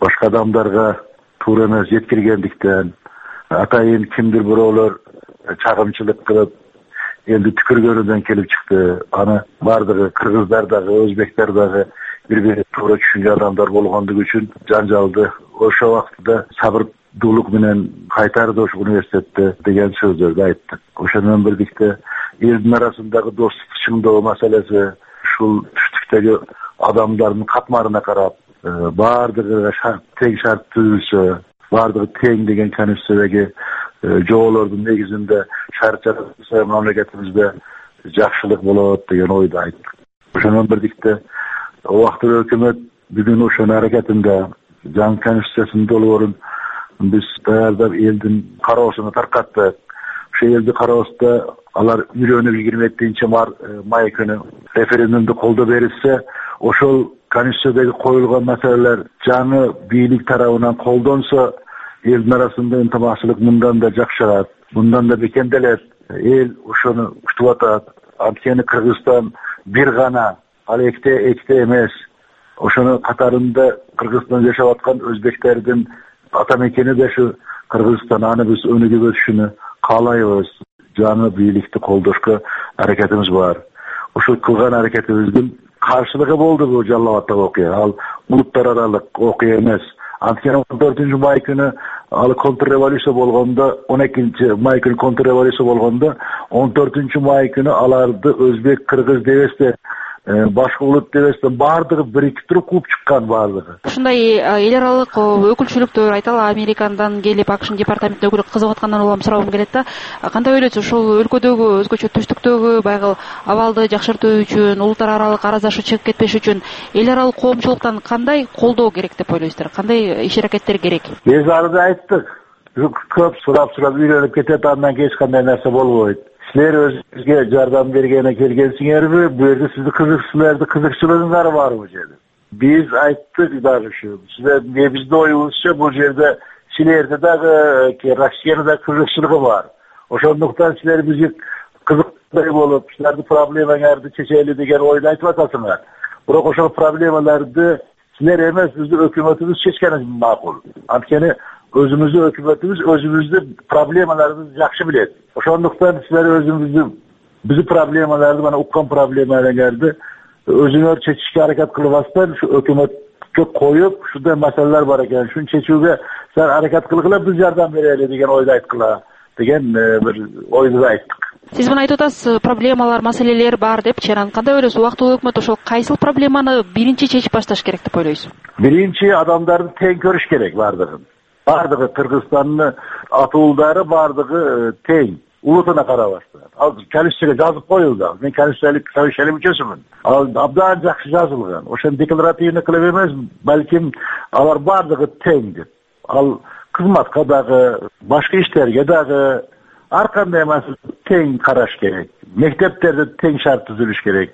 [SPEAKER 18] башка адамдарга туура эмес жеткиргендиктен атайын кимдир бирөөлөр чагымчылык кылып элди түкүргөнүдөн келип чыкты. Аны бардыгы кыргыздар дагы, өзбектер дагы бири бири туура түшүнчү адамдар болгондугу үчүн жанжалды ошол убакытта сабырдуулук менен кайтарды ошол университетте деген сөздөрдү айтты. Ошол менен бирдикте элдин арасындагы достукту чыңдоо маселеси ушул түштүктөгү адамдардын катмарына карап баардыгы тең шарт түзүлсө, баардыгы тең деген конституциядагы жоолордун негизинде шарт жасалса мамлекетибизде жакшылык болот деген ойду айттык. Ошол менен бирдикте убактылуу өкмөт бүгүн ошонун аракетинде жаңы конституциянын долбоорун биз даярдап элдин кароосуна таркаттык. Ошол элдин кароосунда алар үйрөнүп жыйырма экинчи май күнү референдумду колдоо берилсе, ошол конституциядагы коюлган маселелер жаңы бийлик тарабынан колдонсо, элдин арасында ынтымактуулук мындан да жакшырат, мындан да бекемделет. Эл ошону күтүп атат. Анткени Кыргызстан бир гана, ал экте экте эмес. Ошонун катарында Кыргызстанда жашап аткан өзбектердин ата мекени да ушу Кыргызстан. Аны биз өнүгүүгө каалайбыз. Жаңы бийликти колдошко аракетибиз бар. Ошол кылган аракетибиздин каршылыгы болду бул Жалал Абадтагы окуя. Ал улуттар аралык окуя эмес. Анткени он төртүнчү май күнү ал контрреволюция болгондо, он экинчи май күнү контрреволюция болгондо, он төртүнчү май күнү аларды өзбек, кыргыз дебестен, башка улут дебестен баардыгы бириктирип кууп чыккан баардыгы.
[SPEAKER 19] Ушундай эл аралык өкүлчүлүктөр айталы Америкадан келип АКШнын департаментине өкүлүк кызыгып аткандан улам суроогум келет да. Кандай ойлойсуз, ушул өлкөдөгү өзгөчө түштүктөгү байгыл абалды жакшыртуу үчүн, улуттар аралык араздашуу чыгып кетпеш үчүн эл аралык коомчулуктан кандай колдоо керек деп ойлойсуздар? Кандай иш аракеттер керек? Биз арды айттык. Көп сурап-сурап үйрөнүп кетет, андан кийин эч кандай нерсе болбойт. Силер өзүңүзгө жардам бергене келгенсиңерби? Бу жерде сиздин кызык силердин кызыкчылыгыңар барбы бу жерде? Биз айттык дагы ушу. Силер биздин оюбузча бул жерде силерде дагы Россиянын да кызыкчылыгы бар. Ошондуктан силер бизге кызыктай болуп, силердин проблемаңарды чечели деген ойду айтып атасыңар. Бирок ошол проблемаларды силер эмес, биздин өкмөтүбүз чечкени макул. Анткени өзүбүздүн өкмөтүбүз өзүбүздүн проблемаларыбызды жакшы билет. Ошондуктан силер өзүңүздүн биздин проблемаларды, мана уккан проблемаларды өзүңөр чечишке аракет кылбастан ушу өкмөткө коюп, ушундай маселелер бар экен, шуну чечүүгө силер аракет кылгыла, биз жардам берели деген ойду айткыла деген бир ойду айттык. Сиз мына айтып атасыз, проблемалар, маселелер бар депчи, анан кандай ойлойсуз, убактылуу өкмөт ошол кайсыл проблеманы биринчи чечип башташ керек деп ойлойсуз? Биринчи адамдарды тең көрүш керек бардыгын. Бардыгы Кыргызстандын атуулдары бардыгы тең, улутуна карабастан. Ал конституцияга жазып коюлду. Мен конституциялык совещание мүчөсүмүн. Ал абдан жакшы жазылган. Ошон декларативный кылып эмес, балким алар бардыгы тең деп. Ал кызматка дагы, башка иштерге дагы ар кандай маселе тең караш керек. Мектептерде тең шарт түзүлүш керек.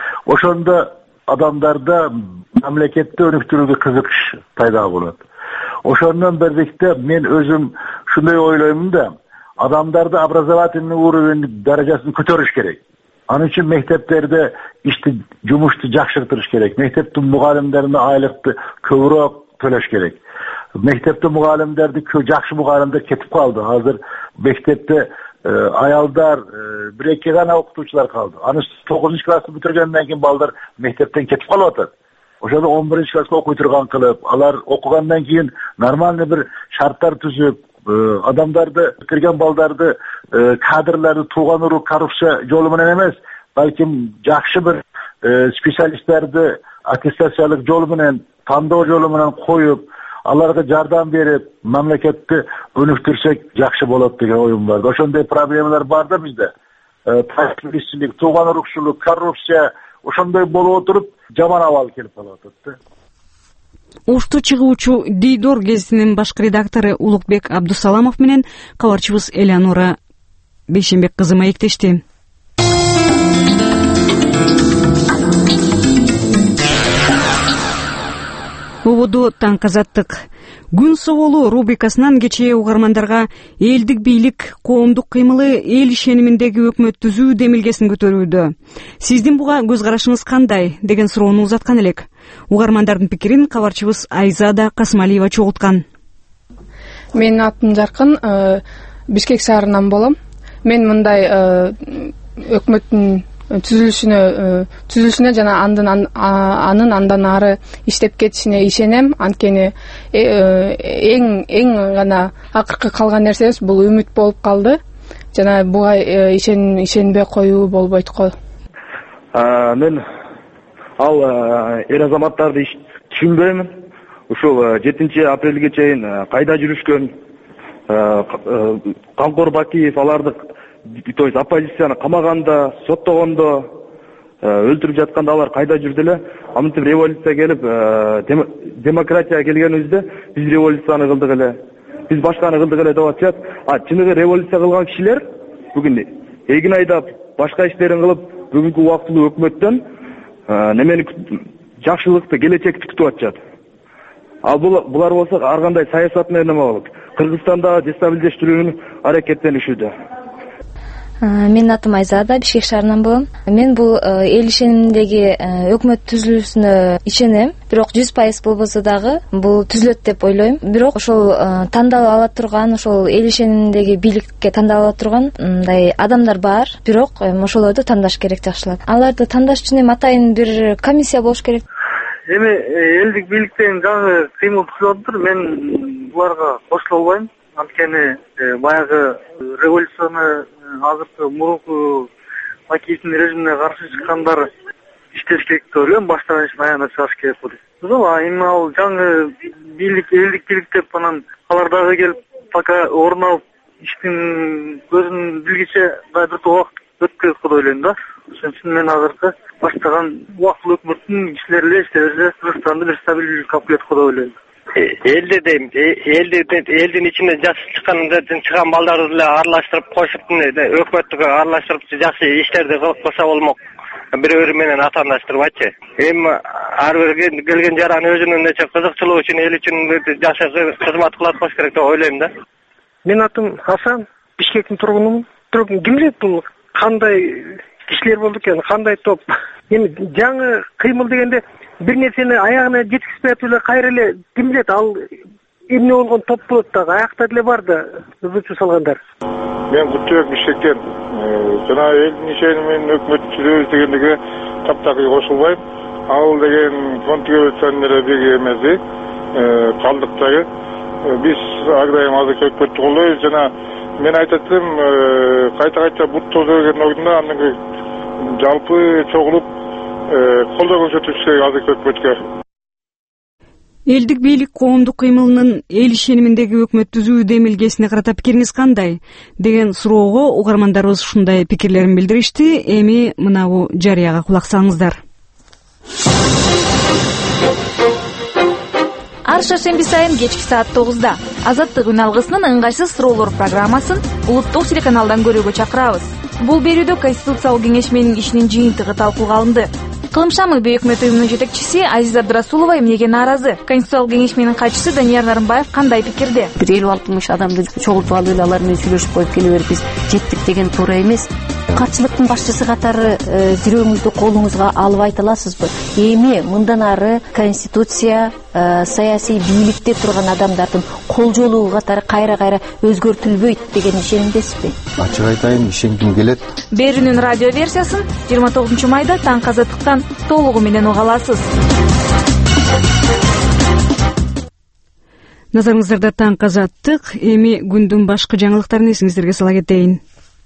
[SPEAKER 19] Ошондо адамдарда мамлекетти өнүктүрүүгө кызыгыш пайда болот. Ошондон бирдикте мен өзүм ушундай ойлоймун да, адамдарды образовательный уровень даражасын көтөрүш керек. Анын үчүн мектептерде ишти, жумушту жакшыртыш керек. Мектептин мугалимдерине айлыкты көбүрөөк төлөш керек. Мектепте мугалимдерди жакшы мугалимдер кетип калды. Азыр мектепте аялдар бир эки гана окутуучулар калды. Аны тогузунчу класты бүтүргөндөн кийин балдар мектептен кетип калып атат. Ошондо он биринчи класска окуй турган кылып, алар окугандан кийин нормальный бир шарттар түзүп, адамдарды бүтүргөн балдарды, кадрларды тууган урук коррупция жолу менен эмес, балким жакшы бир специалисттерди аттестациялык жол менен, тандоо жолу менен коюп, аларга жардам берип, мамлекетти өнүктүрсөк жакшы болот деген оюм бар. Ошондой проблемалар бар да бизде. Тартипсиздик, тууган урукчулук, коррупция ошондой болуп отуруп, жаман абал келип калып атат.
[SPEAKER 2] Ушту чыгуучу Дейдор гезитинин башкы редактору Улукбек Абдусаламов менен кабарчыбыз Элеонора Бейшенбек кызы маектешти. ободо таң казаттык. Күн соолу рубрикасынан кечээ угармандарга элдик бийлик коомдук кыймылы эл ишениминдеги өкмөт түзүү демилгесин көтөрүүдө. Сиздин буга көз карашыңыз кандай деген суроону узаткан элек. Угармандардын пикирин кабарчыбыз Айзада Касмалиева чогулткан.
[SPEAKER 20] Менин атым Жаркын, Бишкек шаарынан болом. Мен мындай өкмөттүн түзүлүшүнө түзүлүшүнө жана андан анын андан ары иштеп кетишине ишенем. Анткени эң эң гана акыркы калган нерсебиз бул үмүт болуп калды. Жана буга ишен ишенбей коюу болбойт го.
[SPEAKER 21] Мен ал эр азаматтарды түшүнбөймүн. Ушул жетинчи апрелге чейин кайда жүрүшкөн, Камкор Бакиев аларды, то есть оппозицияны камаганда, соттогондо, өлтүрүп жатканда алар кайда жүрдү эле? Аминтип революция келип, демократия келгенибизде биз революцияны кылдык эле. Биз башканы кылдык эле деп атышат. А чыныгы революция кылган кишилер бүгүн эгин айдап, башка иштерин кылып, бүгүнкү убактылуу өкмөттөн немени жакшылыкты, келечекти күтүп атышат. Ал булар болсо ар кандай саясат менен эме болот. Кыргызстанда дестабилдештирүүнү аракеттенишүүдө.
[SPEAKER 22] Менин атым Айзада, Бишкек шаарынан болом. Мен бул эл ишениминдеги өкмөт түзүлүүсүнө ишенем. Бирок жүз пайыз болбосо дагы бул түзүлөт деп ойлойм. Бирок ошол тандалып ала турган, ошол эл ишениминдеги бийликке тандалып ала турган мындай адамдар бар. Бирок ошолорду тандаш керек жакшылап. Аларды тандаш үчүн эми атайын бир комиссия болуш керек.
[SPEAKER 23] Эми элдик бийликтен жаңы кыймыл түзүлөптүр. Мен буларга кошула албайм. Анткени баягы революцияны азыркы мурунку Бакиевдин режимине каршы чыккандар иштеш керек деп ойлойм. Баштан аянат чыгыш керек болот. Ошо эми ал жаңы бийлик, элдик бийлик деп анан алар дагы келип пока орун алып иштин көзүн билгиче дагы бир убакыт өткөрөт деп ойлойм да. Ошон үчүн мен азыркы баштаган убактылуу өкмөттүн кишилери эле иштеп жүрсө Кыргызстанды бир стабилдүүлүк алып келет деп ойлойм.
[SPEAKER 24] Элде дейм, элди элдин ичинде жакшы чыкканда чыган балдарды эле аралаштырып коюп, өкмөттүгө аралаштырып жакшы иштерди кылып койсо болмок. Бири-бири менен атаандаштырбайчы. Эми ар бир келген жараны өзүнүн нече кызыкчылыгы үчүн, эл үчүн жакшы кызмат кылат болуш керек деп ойлойм да.
[SPEAKER 25] Менин атым Асан, Бишкектин тургунумун. Бирок ким билет бул кандай кишилер болду экен, кандай топ. Эми жаңы кыймыл дегенде бир нерсени аягына жеткизбей атып эле кайра эле ким билет ал эмне болгон топ болот дагы, аякта деле бар да өзгөчө салгандар.
[SPEAKER 10] Мен Кутчубек Бишкектен жана элдин ишенимин өкмөт түзөбүз дегендиге таптакыр кошулбайм. Ал деген контрреволюциянын эле бир эмеси, калдыктары. Биз ар дайым азыркы өкмөттү колдойбуз жана мен айтат элем, кайта-кайта бут тозо берген ордуна андан жалпы чогулуп колдоо көрсөтүш керек азыркы өкмөткө.
[SPEAKER 2] Элдик бийлик коомдук кыймылынын эл ишениминдеги өкмөт түзүү демилгесине карата пикириңиз кандай деген суроого угармандарыбыз ушундай пикирлерин билдиришти. Эми мынабу жарыяга кулак салыңыздар.
[SPEAKER 26] Ар шаршемби сайын кечки саат тогузда Азаттык үн алгысынын ыңгайсыз суроолор программасын улуттук телеканалдан көрүүгө чакырабыз. Бул берүүдө Конституциялык кеңеш менин ишинин жыйынтыгы талкууга алынды. Кылымшамы өкмөт уюмунун жетекчиси Азиза Абдырасулова эмнеге нааразы? Конституциялык кеңеш менин катчысы Данияр Нарымбаев кандай пикирде?
[SPEAKER 27] Бир элүү алтымыш адамды чогултуп алып эле алар менен сүйлөшүп коюп келе берип биз жеттик деген туура эмес. Катчылыктын башчысы катары жүрөгүңүздү колуңузга алып айта аласызбы? Эми мындан ары Конституция саясий бийликте турган адамдардын кол жолу катары кайра-кайра өзгөртүлбөйт деген ишенимдесизби?
[SPEAKER 28] Ачык айтайын, ишенгим келет.
[SPEAKER 26] Берүүнүн радио версиясын жыйырма тогузунчу майда таң Азаттыктан толугу менен уга аласыз.
[SPEAKER 2] Назарыңыздарда таң Азаттык. Эми күндүн башкы жаңылыктарын эсиңиздерге сала кетейин.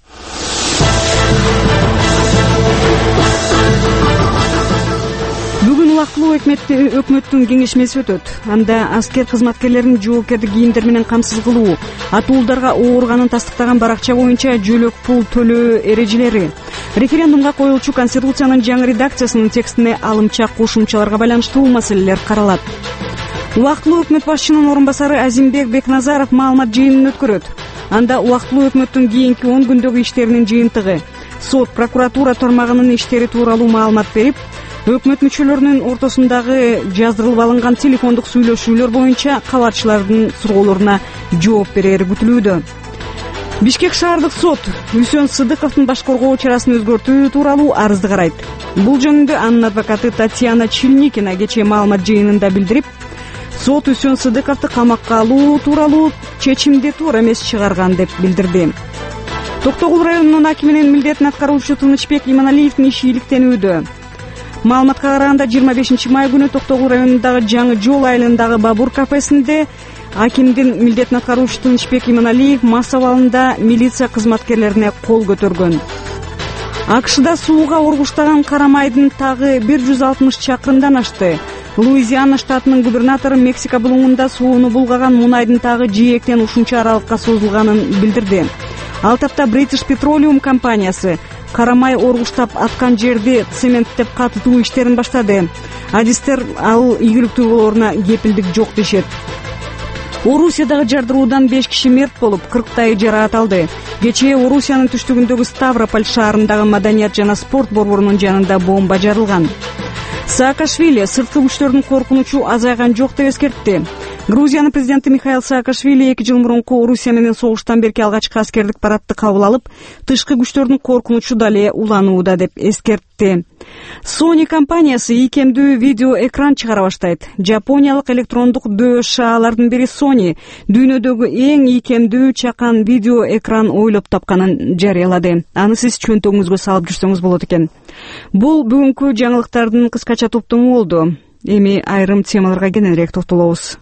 [SPEAKER 2] Бүгүн убактылуу өкмөттүн кеңешмеси өтөт. Анда аскер кызматкерлерин жоопкердик кийимдер менен камсыз кылуу, атуулдарга ооруганын тастыктаган баракча боюнча жөлөк пул төлөө эрежелери, референдумга коюлчу Конституциянын жаңы редакциясынын текстине алымча кошумчаларга байланыштуу маселелер каралат. Убактылуу өкмөт башчынын орун басары Азимбек Бекназаров маалымат жыйынын өткөрөт. Анда убактылуу өкмөттүн кийинки он күндөгү иштеринин жыйынтыгы, сот, прокуратура тармагынын иштери тууралуу маалымат берип, өкмөт мүчөлөрүнүн ортосундагы жаздырылып алынган телефондук сүйлөшүүлөр боюнча кабарчылардын суроолоруна жооп берери күтүлүүдө. Бишкек шаардык сот Үсөн Сыдыковдун баш коргоо чарасын өзгөртүү тууралуу арызды карайт. Бул жөнүндө анын адвокаты Татьяна Чильникина кечээ маалымат жыйынында билдирип, сот Үсөн Сыдыковду камакка алуу тууралуу чечимди туура эмес чыгарган деп билдирди. Токтогул районунун акиминин милдетин аткаруучу Тынычбек Иманалиевдин иши иликтенүүдө. Маалыматка караганда жыйырма бешинчи май күнү Токтогул районундагы Жаңы жол айылындагы Бабур кафесинде акимдин милдетин аткаруучу Тынычбек Иманалиев мас абалында милиция кызматкерлерине кол көтөргөн. АКШда сууга ургуштаган Карамайдын тагы бир жүз алтымыш чакырымдан ашты. Луизиана штатынын губернатору Мексика булуңунда сууну булгаган мунайдын тагы жээктен ушунча аралыкка созулганын билдирди. Ал тапта British Petroleum компаниясы Карамай оргуштап аткан жерди цементтеп катытуу иштерин баштады. Адистер ал ийгиликтүү болооруна кепилдик жок дешет. Орусиядагы жардыруудан беш киши мерт болуп, кырктай жараат алды. Кечээ Орусиянын түштүгүндөгү Ставрополь шаарындагы Маданият жана спорт борборунун жанында бомба жарылган. Саакашвили сырткы күчтөрдүн коркунучу азайган жок деп эскертти. Грузиянын президенти Михаил Саакашвили эки жыл мурунку Орусия менен согуштан берки алгачкы аскердик парадты кабыл алып, тышкы күчтөрдүн коркунучу дале уланууда деп эскертти. Sony компаниясы ийкемдүү видео экран чыгара баштайт. Жапониялык электрондук дөшаалардын бири Sony дүйнөдөгү эң ийкемдүү чакан видео экран ойлоп тапканын жарыялады. Аны сиз чөнтөгүңүзгө салып жүрсөңүз болот экен. Бул бүгүнкү жаңылыктардын кыскача топтому болду. Эми айрым темаларга кененирээк токтолобуз.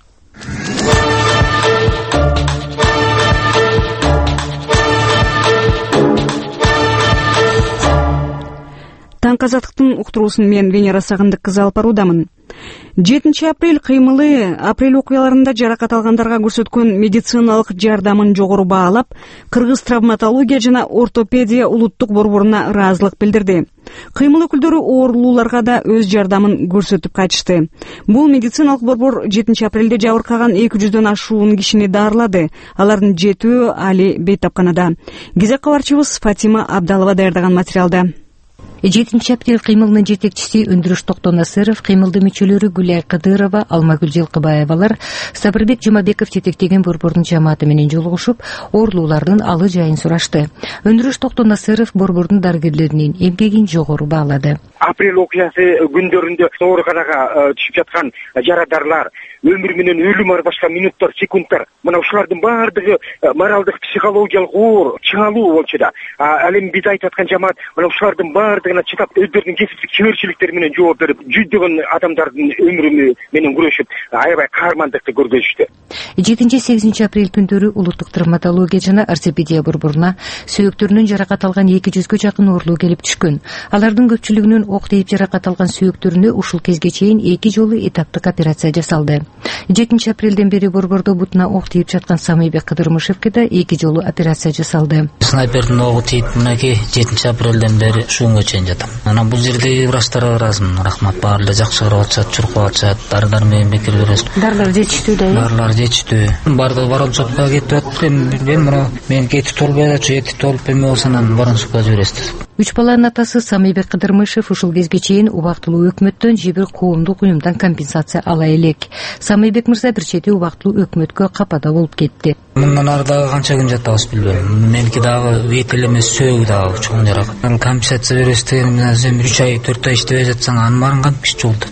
[SPEAKER 2] Таң казаттыктын уктуруусун мен Венера Сагындык кызы алып баруудамын. жетинчи апрель кыймылы апрель окуяларында жаракат алгандарга көрсөткөн медициналык жардамын жогору баалап, Кыргыз травматология жана ортопедия улуттук борборуна ыраазылык билдирди. Кыймыл өкүлдөрү оорулууларга да өз жардамын көрсөтүп кайтышты. Бул медициналык борбор жетинчи апрелде жабыркаган эки жүздөн ашуун кишини даарылады. Алардын жетөө али бейтапканада. Кезек кабарчыбыз Фатима Абдалова даярдаган материалда.
[SPEAKER 3] жетинчи апрель кыймылынын жетекчиси Өндүрүш Токтонасыров, кыймылдын мүчөлөрү Гүлай Кыдырова, Алмагүл Жылкыбаевалар, Сабырбек Жумабеков жетектеген борбордун жамааты менен жолугушуп, оорулуулардын алы жайын сурашты. Өндүрүш Токтонасыров борбордун дарыгерлеринин эмгегин жогору баалады.
[SPEAKER 4] Апрель окуясы күндөрүндө ооруканага түшүп жаткан жарадарлар, өмүр менен өлүм арбашкан минуттар, секундтар, мына ушулардын баардыгы моралдык, психологиялык оор чыңалуу болчу да. Ал эми биз айтып аткан жамаат мына ушулардын баардыгына чыдап, өздөрүнүн кесиптик чеберчиликтери менен жооп берип, жүздөгөн адамдардын өмүрү менен күрөшүп, аябай каармандыкты көргөзүштү.
[SPEAKER 3] жетинчи сегизинчи апрель күндөрү улуттук травматология жана ортопедия борборуна сөөктөрүнөн жаракат алган эки жүзгө жакын оорулуу келип түшкөн. Алардын көпчүлүгүнүн ок тийип жаракат алган сөөктөрүнө ушул кезге чейин эки жолу этаптык операция жасалды. жетинчи апрелден бери борбордо бутуна ок тийип жаткан Самыйбек Кыдырмышевке да эки жолу операция жасалды.
[SPEAKER 5] Снайпердин огу тийип мынакей жетинчи апрелден бери ушунга чейин жатам. Анан бул жерде врачтарга ыраазымын. Рахмат, баары эле жакшы карап атышат, чуркап атышат, дарыдар менен бекер беребиз.
[SPEAKER 3] Дарылар жетиштүү да.
[SPEAKER 5] Дарылар жетиштүү. Бардыгы барымсакка кетип атат. Эми мына мен кетип толбой атчу, этип толуп эме болсо анан барымсакка жибересиз.
[SPEAKER 3] Үч баланын атасы Самыйбек Кыдырмышев ушул кезге чейин убактылуу өкмөттөн же бир коомдук уюмдан компенсация ала элек. Самыйбек мырза бир чети убактылуу өкмөткө капада болуп кетти.
[SPEAKER 5] Мындан ары дагы канча күн жатабыз билбейм. Меники дагы эки эле эмес, сөөгү дагы чоң жаракат. Компенсация беребиз дегенде сен үч ай, төрт ай иштебей жатсаң анын баарын кантип болду.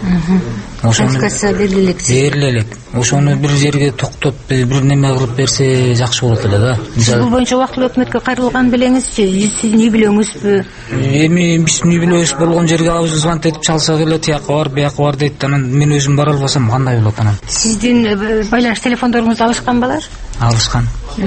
[SPEAKER 3] Компенсация берилелек.
[SPEAKER 5] Берилелек. Ошону бир жерге токтоп, бир неме кылып берсе жакшы болот эле да.
[SPEAKER 3] Бул боюнча убактылуу өкмөткө кайрылган белеңизчи, сиздин үй бүлөңүзбү?
[SPEAKER 5] Эми биздин үй бүлөбүз болгон жерге абыз звонок этип чалсак эле, тияка бар, бияка бар дейт. Анан мен өзүм бара албасам кандай болот анан?
[SPEAKER 3] Сиздин байланыш телефондоруңузду алышкан балар?
[SPEAKER 5] Алышкан.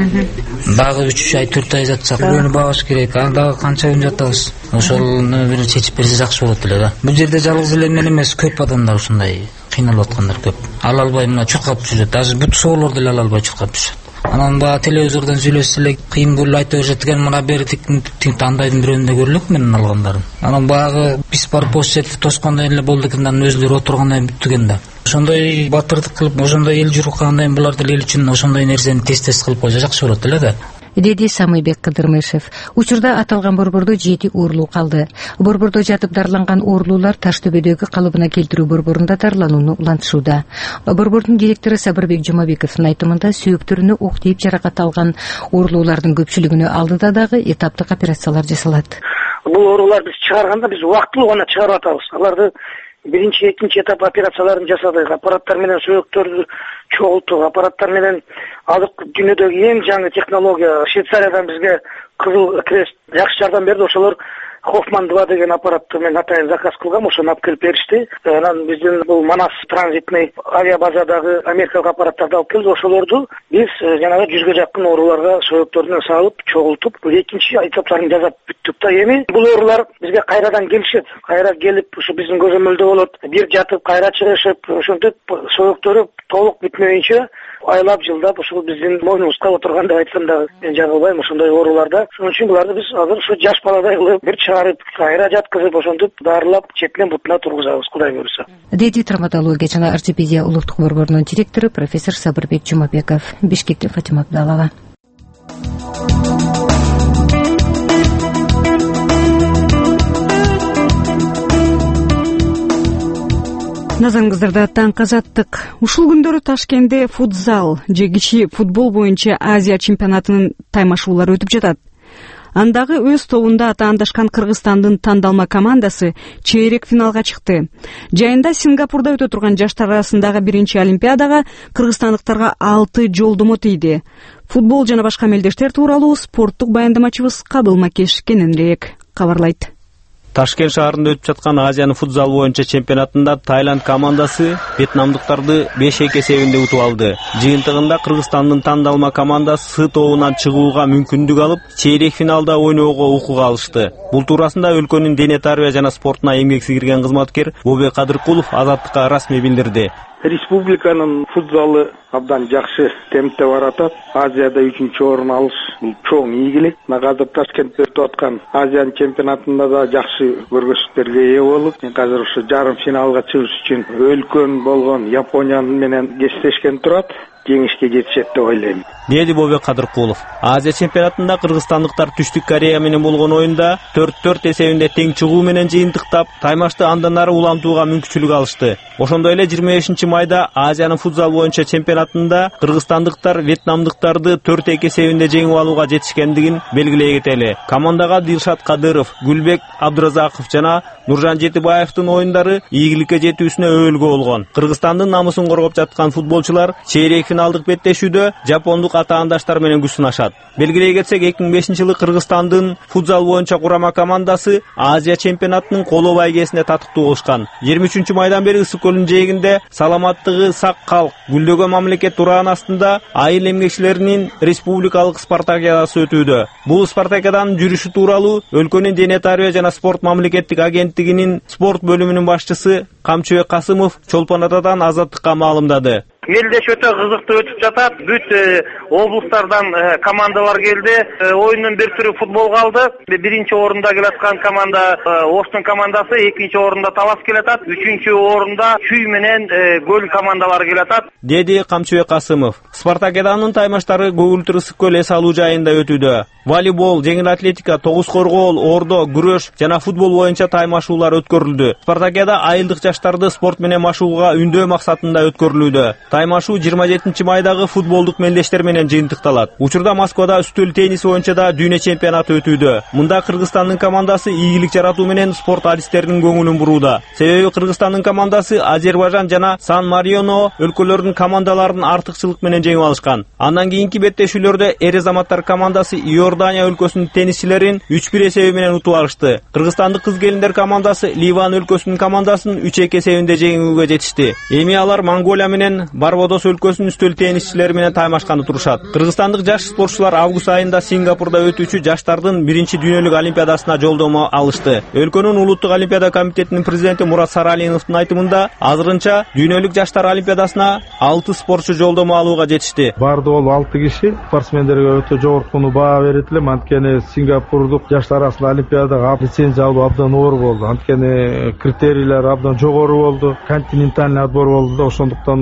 [SPEAKER 5] Дагы үч ай, төрт ай жатсак, бирөөнү багыш керек. Аны дагы канча күн жатабыз? Ошону бир чечип берсе жакшы болот эле да. Бул жерде жалгыз эле мен эмес, көп адамдар ушундай кыйналып аткандар көп. Ала албай мына чуркап жүрөт. Даже бут соолор деле ала албай чуркап жүрөт. Анан баа телевизордон сүйлөшсө эле кыйын бул айта беришет экен, мына бери тик андайдын бирөөнүндө көрөлөк менин алгандарын. Анан баягы биз барып посчетип тоскондой эле болду экен, анан өзүлөрү отургандай бүттү экен да. Ошондой батырдык кылып, ошондой эл жүрүп калгандай булар деле эл үчүн ошондой нерсени тез-тез кылып койсо жакшы болот эле да.
[SPEAKER 3] деди Самыйбек Кыдырмышев. Учурда аталган борбордо жети оорлуу калды. Борбордо жатып дарыланган оорлуулар Таш төбөдөгү калыбына келтирүү борборунда дарыланууну улантышууда. Борбордун директору Сабырбек Жумабековдун айтымында сөөктөрүнө ок тийип жаракат алган оорлуулардын көпчүлүгүнө алдыда дагы этаптык операциялар жасалат.
[SPEAKER 6] Бул ооруларды биз чыгарганда биз убактылуу гана чыгарып атабыз. Аларды биринчи, экинчи этап операцияларын жасадык. Аппараттар менен сөөктөрдү чогулттук. Аппараттар менен азыр дүйнөдөгү эң жаңы технология Швейцариядан бизге Кызыл Крест жакшы жардам берди. Ошолор Хофман два деген аппаратты мен атайын заказ кылгам, ошону алып келип беришти. Анан биздин бул Манас транзитный авиабазадагы америкалык аппараттарды алып келди. Ошолорду биз жанагы жүзгө жакын ооруларга сөөктөрүнөн салып, чогултуп, экинчи этаптарын жасап бүттүк да. Эми бул оорулар бизге кайрадан келишет. Кайра келип, ушу биздин көзөмөлдө болот. Бир жатып, кайра чыгышып, ошентип сөөктөрү толук бүтмөйүнчө айлап жылдап ушул биздин мойнубузга отурган деп айтсам да мен жагылбайм ошондой ооруларда. Шуның үчүн буларды биз азыр ушу жаш баладай кылып бир чыгарып, кайра жаткызып, ошентип дарылап, четинен бутуна тургузабыз, Кудай буйруса.
[SPEAKER 3] Деди травматология жана ортопедия улуттук борборунун директору профессор Сабырбек Жумабеков. Бишкектен Фатима Абдалова.
[SPEAKER 2] Назарыңыздарда таң казаттык. Ушул күндөрү Ташкентте футзал же кичи футбол боюнча Азия чемпионатынын таймашуулары өтүп жатат. Андагы өз тобунда атаандашкан Кыргызстандын тандалма командасы чейрек финалга чыкты. Жайында Сингапурда өтө турган жаштар арасындагы биринчи олимпиадага кыргызстандыктарга алты жолдомо тийди. Футбол жана башка мелдештер тууралуу спорттук баяндамачыбыз Кабыл Макеш кененирээк кабарлайт.
[SPEAKER 7] Ташкент шаарында өтүп жаткан Азиянын футзал боюнча чемпионатында Таиланд командасы вьетнамдыктарды беш эки эсебинде утуп алды. Жыйынтыгында Кыргызстандын тандалма командасы С тобунан чыгууга мүмкүндүк алып, чейрек финалда ойноого укук алышты. Бул туурасында өлкөнүн дене тарбия жана спортуна эмгек сиңирген кызматкер Бобек Кадыркулов Азаттыкка расмий билдирди.
[SPEAKER 8] Республиканын футзалы абдан жакшы темпте баратат. Азияда үчүнчү орун алыш бул чоң ийгилик. Азыр Ташкентте өтүп аткан Азиян чемпионатында да жакшы көргөзүктөргө ээ болуп, азыр ушу жарым финалга чыгыш үчүн өлкөн болгон Япония менен кештешкен турат. Жеңишке жетишет деп ойлойм,
[SPEAKER 7] деди Бобек Кадыркулов. Азия чемпионатында кыргызстандыктар Түштүк Корея менен болгон оюнда төрт төрт эсебинде тең чыгуу менен жыйынтыктап, таймашты андан ары улантууга мүмкүнчүлүк алышты. Ошондой эле жыйырма бешинчи майда Азиянын футзал боюнча чемпионатында кыргызстандыктар вьетнамдыктарды төрт эки эсебинде жеңип алууга жетишкендигин белгилей кетели. Командага Дилшат Кадыров, Гүлбек Абдыразаков жана Нуржан Жетибаевдин оюндары ийгиликке жетүүсүнө өбөлгө болгон. Кыргызстандын намысын коргоп жаткан футболчулар чейрек финалдык беттешүүдө жапондук атаандаштар менен күч сынашат. Белгилей кетсек, эки миң бешинчи жылы Кыргызстандын футзал боюнча курама командасы Азия чемпионатынын коло байгесине татыктуу болушкан. жыйырма үчүнчү майдан бери Ысык көлүнүн жээгинде саламаттыгы сак калк, гүлдөгөн мамлекет ураан астында айыл эмгекчилеринин республикалык спартакиадасы өтүүдө. Бул спартакиаданын жүрүшү тууралуу өлкөнүн дене тарбия жана спорт мамлекеттик агенттигинин спорт бөлүмүнүн башчысы Камчыбек Касымов Чолпон Атадан Азаттыкка маалымдады.
[SPEAKER 24] Мелдеш өтө кызыктуу өтүп жатат. Бүт облустардан командалар келди. Оюндун бир түрү футбол калды. Биринчи орунда келаткан команда Оштун командасы, экинчи орунда Талас келатат, үчүнчү орунда Чүй менен Көл командалары келатат,
[SPEAKER 7] деди Камчыбек Касымов. Спартакиаданын таймаштары Көгүлтүр Ысык көл эс алуу жайында өтүүдө. Волейбол, жеңил атлетика, тогуз коргоол, ордо, күрөш жана футбол боюнча таймашуулар өткөрүлдү. Спартакиада айылдык жаштарды спорт менен машууга үндөө максатында өткөрүлүүдө. Таймашуу жыйырма жетинчи майдагы футболдук мелдештер менен жыйынтыкталат. Учурда Москвада үстөл тенниси боюнча да дүйнө чемпионаты өтүүдө. Мында Кыргызстандын командасы ийгилик жаратуу менен спорт адистеринин көңүлүн бурууда. Себеби Кыргызстандын командасы Азербайжан жана Сан-Марино өлкөлөрүнүн командаларын артыкчылык менен жеңип алышкан. Андан кийинки беттешүүлөрдө эр азаматтар командасы Иордания өлкөсүнүн теннисчилерин үч бир эсеби менен утуп алышты. Кыргызстандык кыз келиндер командасы Ливан өлкөсүнүн командасын үч эки эсебинде жеңүүгө жетишти. Эми алар Монголия менен Барбадос өлкөсүнүн үстөл теннисчилери менен таймашканы турушат. Кыргызстандык жаш спортчулар август айында Сингапурда өтүүчү жаштардын биринчи дүйнөлүк олимпиадасына жолдомо алышты. Өлкөнүн улуттук олимпиада комитетинин президенти Мурат Саралиновдун айтымында, азырынча дүйнөлүк жаштар олимпиадасына алты спортчу жолдомо алууга жетишти.
[SPEAKER 11] Барды ол алты киши спортсмендерге өтө жогорку баа берет эле. Анткени Сингапурдук жаштар арасында олимпиадага лицензия алуу абдан оор болду. Анткени критерийлер абдан жогору болду. Континентальный отбор болду да, ошондуктан бул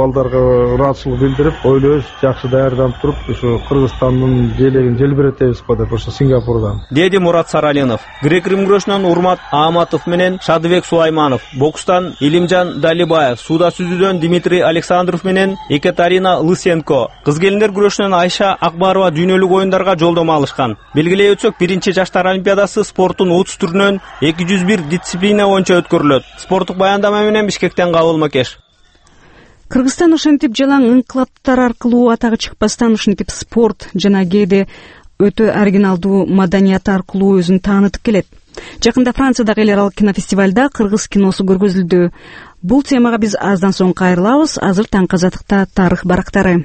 [SPEAKER 11] балдарга ыраазычылык билдирип, ойлойбуз, жакшы даярданып туруп, ушу Кыргызстандын желегин желбиретебиз го деп, ошо Сингапурдан.
[SPEAKER 7] Деди Мурат Саралинов. Грек-рим күрөшүнөн Урмат Ааматов менен Шадыбек Сулайманов, бокстан Илимжан Далибаев, сууда сүзүүдөн Дмитрий Александров менен Екатерина Лысенко, кыз келиндер күрөшүнөн Айша Акбарова дүйнөлүк оюндарга жолдомо алышкан. Белгилей өтсөк, биринчи жаштар олимпиадасы спорттун отуз түрүнөн эки жүз бир дисциплина боюнча өткөрүлөт. Спорттук баяндама менен Бишкектен Кабыл Макеш.
[SPEAKER 2] Кыргызстан ошентип жалаң ыңкылаптар аркылуу атагы чыкпастан ошентип спорт жана кээде өтө оригиналдуу маданият аркылуу өзүн таанытып келет. Жакында Франциядагы эл аралык кинофестивалда кыргыз киносу көргөзүлдү. Бул темага биз аздан соң кайрылабыз. Азыр таңкы азаттыкта тарых барактары.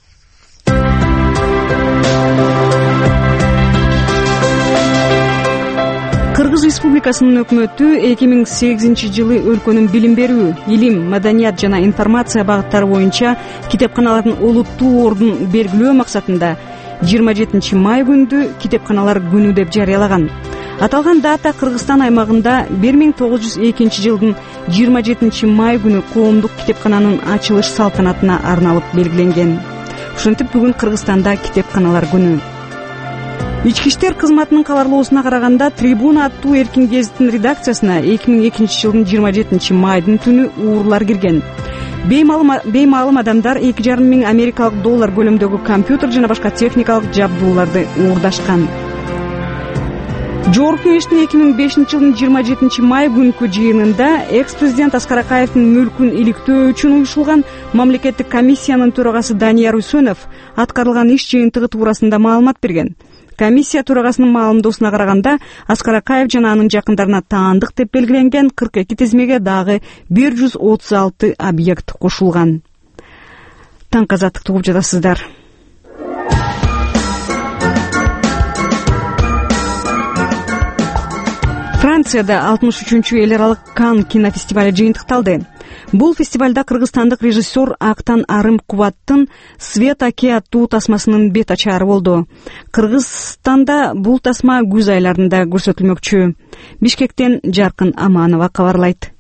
[SPEAKER 2] Кыргыз Республикасынын өкмөтү эки миң сегизинчи жылы өлкөнүн билим берүү, илим, маданият жана информация багыттары боюнча китепканалардын олуттуу ордун белгилөө максатында жыйырма жетинчи май күндү китепканалар күнү деп жарыялаган. Аталган дата Кыргызстан аймагында бир миң тогуз жүз экинчи жылдын жыйырма жетинчи май күнү коомдук китепкананын ачылыш салтанатына арналып белгиленген. Ошентип бүгүн Кыргызстанда китепканалар күнү. Ички иштер кызматынын кабарлоосуна караганда, Трибуна аттуу эркин гезиттин редакциясына эки миң экинчи жылдын жыйырма жетинчи майдын түнү уурлар кирген. Беймаалым адамдар эки жарым миң америкалык доллар көлөмдөгү компьютер жана башка техникалык жабдууларды уурдашкан. Жогорку Кеңештин эки миң бешинчи жылдын жыйырма жетинчи май күнкү жыйынында экс-президент Аскар Акаевдин мүлкүн иликтөө үчүн уюшулган мамлекеттик комиссиянын төрагасы Данияр Үсөнов аткарылган иш жыйынтыгы туурасында маалымат берген. Комиссия төрагасынын маалымдоосуна караганда, Аскар Акаев жана анын жакындарына таандык деп белгиленген кырк эки тизмеге дагы бир жүз отуз алты объект кошулган. Таңкы азаттыкты угуп жатасыздар. Францияда алтымыш үчүнчү эл аралык Кан кинофестивале жыйынтыкталды. Бул фестивалда кыргызстандык режиссер Актан Арым Кубаттын «Свет Аке» аттуу тасмасынын бет ачаары болду. Кыргызстанда бул тасма күз айларында көрсөтүлмөкчү. Бишкектен Жаркын Аманова кабарлайт.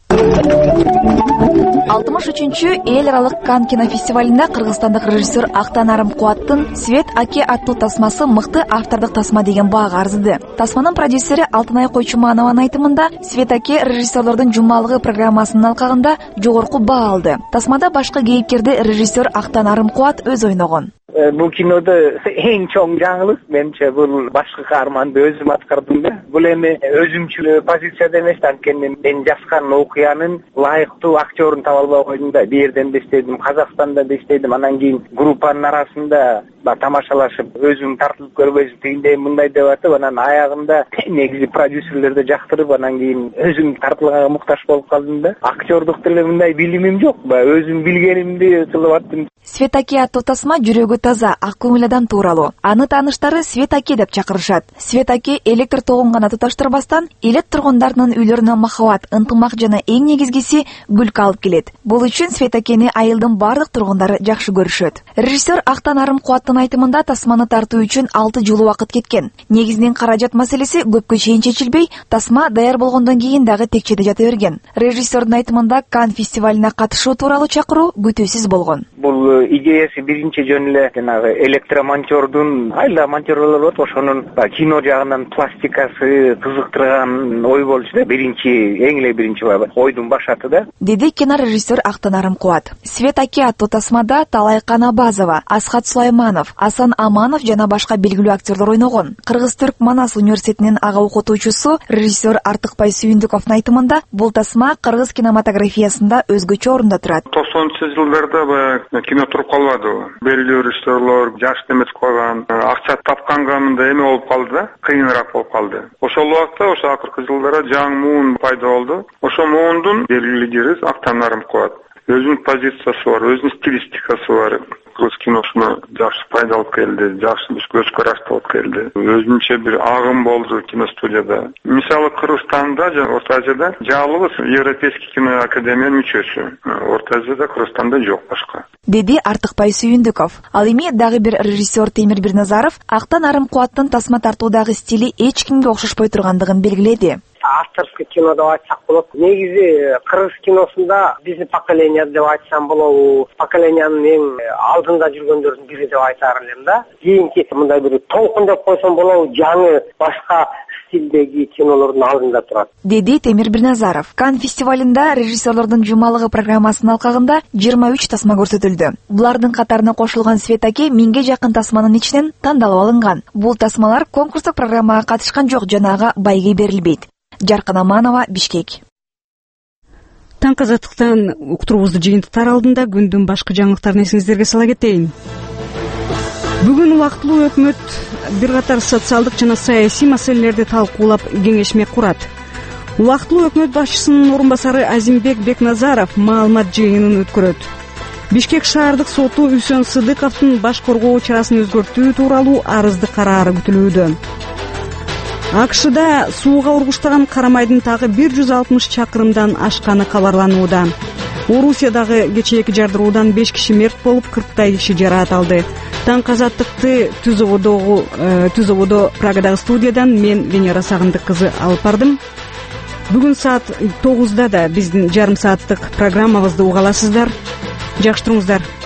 [SPEAKER 26] алтымыш үчүнчү эл аралык Кан кинофестивалында кыргызстандык режиссер Актан Арым Кубаттын «Свет Аке» аттуу тасмасы мыкты автордук тасма деген баага арзыды. Тасманын продюсери Алтынай Койчуманованын айтымында, «Свет Аке» режиссерлордун жумалыгы программасынын алкагында жогорку баа алды. Тасмада башкы кейипкерди режиссер Актан Арым Кубат өз ойногон.
[SPEAKER 1] Бул кинода эң чоң жаңылык менимче бул башкы каарманды өзүм аткардым да. Бул эми өзүмчүл позицияда эмес, анткени мен жазган окуянын лайыктуу актерин таба албай койдум да. Бир жерден да иштедим, Казакстанда да иштедим, анан кийин группанын арасында тамашалашып, өзүм тартылып көрбөйсүм, тигиндей мындай деп атып, анан аягында негизи продюсерлерди жактырып, анан кийин өзүм тартылганга муктаж болуп калдым да. Актердук деле мындай билимим жок, өзүм билгенимди кылып аттым.
[SPEAKER 26] «Свет Аке» аттуу тасма жүрөгү таза, ак көңүл адам тууралуу. Аны тааныштары «Свет Аке» деп чакырышат. «Свет Аке» электр тогун гана туташтырбастан, элет тургундарынын үйлөрүнө махабат, ынтымак жана эң негизгиси күлкү алып келет. Бул үчүн «Свет Акени» айылдын бардык тургундары жакшы көрүшөт. Режиссер Актан Арым Кубаттын айтымында тасманы тартуу үчүн алты жыл убакыт кеткен. Негизинен каражат маселеси көпкө чейин чечилбей, тасма даяр болгондон кийин дагы текчеде жата берген. Режиссердин айтымында Кан фестивалына катышуу тууралуу чакыруу күтүүсүз болгон.
[SPEAKER 1] Бул идеясы биринчи жөн эле жанагы электромонтёрдун, айла монтёрлор болот, ошонун кино жагынан пластикасы кызыктырган ой болчу да, биринчи, эң эле биринчи ойдун башаты да.
[SPEAKER 26] Деди кинорежиссер Актан Арым Кубат. «Свет Аке» аттуу тасмада Талай Канабазова, Асхат Сулайманов, Асан Аманов жана башка белгилүү актерлор ойногон. Кыргыз-Түрк Манас университетинин ага окутуучусу режиссер Артыкбай Сүйүндүковдун айтымында, бул тасма кыргыз кинематографиясында өзгөчө орунда турат.
[SPEAKER 9] токсонунчу жылдарда баягы кино туруп калбады. Белгилүү режиссерлор жаш эметип калган, акча тапканга мындай эме болуп калды да, кыйыныраак болуп калды. Ошол убакта, ошо акыркы жылдары жаңы муун пайда болду. Ошо муундун белгилүү лидери Актан Арым Кубат. Өзүнүн позициясы бар, өзүнүн стилистикасы бар. Кыргыз киносуна жакшы пайда алып келди, жакшы көз карашты алып келди. Өзүнчө бир агым болду киностудияда. Мисалы Кыргызстанда жана Орто Азияда жалгыз Европейский кино академиянын мүчөсү. Орто Азияда, Кыргызстанда жок башка.
[SPEAKER 26] Деди Артыкбай Сүйүндүков. Ал эми дагы бир режиссер Темир Бирназаров Актан Арым Кубаттын тасма тартуудагы стили эч кимге окшошпой тургандыгын белгиледи.
[SPEAKER 12] авторский кино деп айтсак болот. Негизи кыргыз киносунда биздин поколение деп айтсам болобу, поколениянын эң алдында жүргөндөрдүн бири деп айтар элем да. Кийинки мындай бир толкун деп койсом болобу, жаңы башка стилдеги кинолордун алдында турат,
[SPEAKER 26] деди Темир Бирназаров. Кан фестивалында режиссерлордун жумалыгы программасынын алкагында жыйырма үч тасма көрсөтүлдү. Булардын катарына кошулган Светаке миңге жакын тасманын ичинен тандалып алынган. Бул тасмалар конкурстук программага катышкан жок жана ага байгы берилбейт. Жаркын Аманова, Бишкек.
[SPEAKER 2] Таңкы азаттыктан уктуруубузду жыйынтыктар алдында күндүн башкы жаңылыктарын эсиңиздерге сала кетейин. Бүгүн убактылуу өкмөт бир катар социалдык жана саясий маселелерди талкуулап кеңешме курат. Убактылуу өкмөт башчысынын орун басары Азимбек Бекназаров маалымат жыйынын өткөрөт. Бишкек шаардык соту Үсөн Сыдыковдун баш коргоо чарасын өзгөртүү тууралуу арызды караары күтүлүүдө. АКШда сууга ургуштаган Карамайдын тагы бир жүз алтымыш чакырымдан ашканы кабарланууда. Орусиядагы кечээки жардыруудан беш киши мерт болуп, кырктай киши жараат алды. Таңкы азаттыкты түз ободогу түз ободо Прагадагы студиядан мен Венера Сагындык кызы алып бардым. Бүгүн саат тогузда да биздин жарым сааттык программабызды уга аласыздар. Жакшы туруңуздар.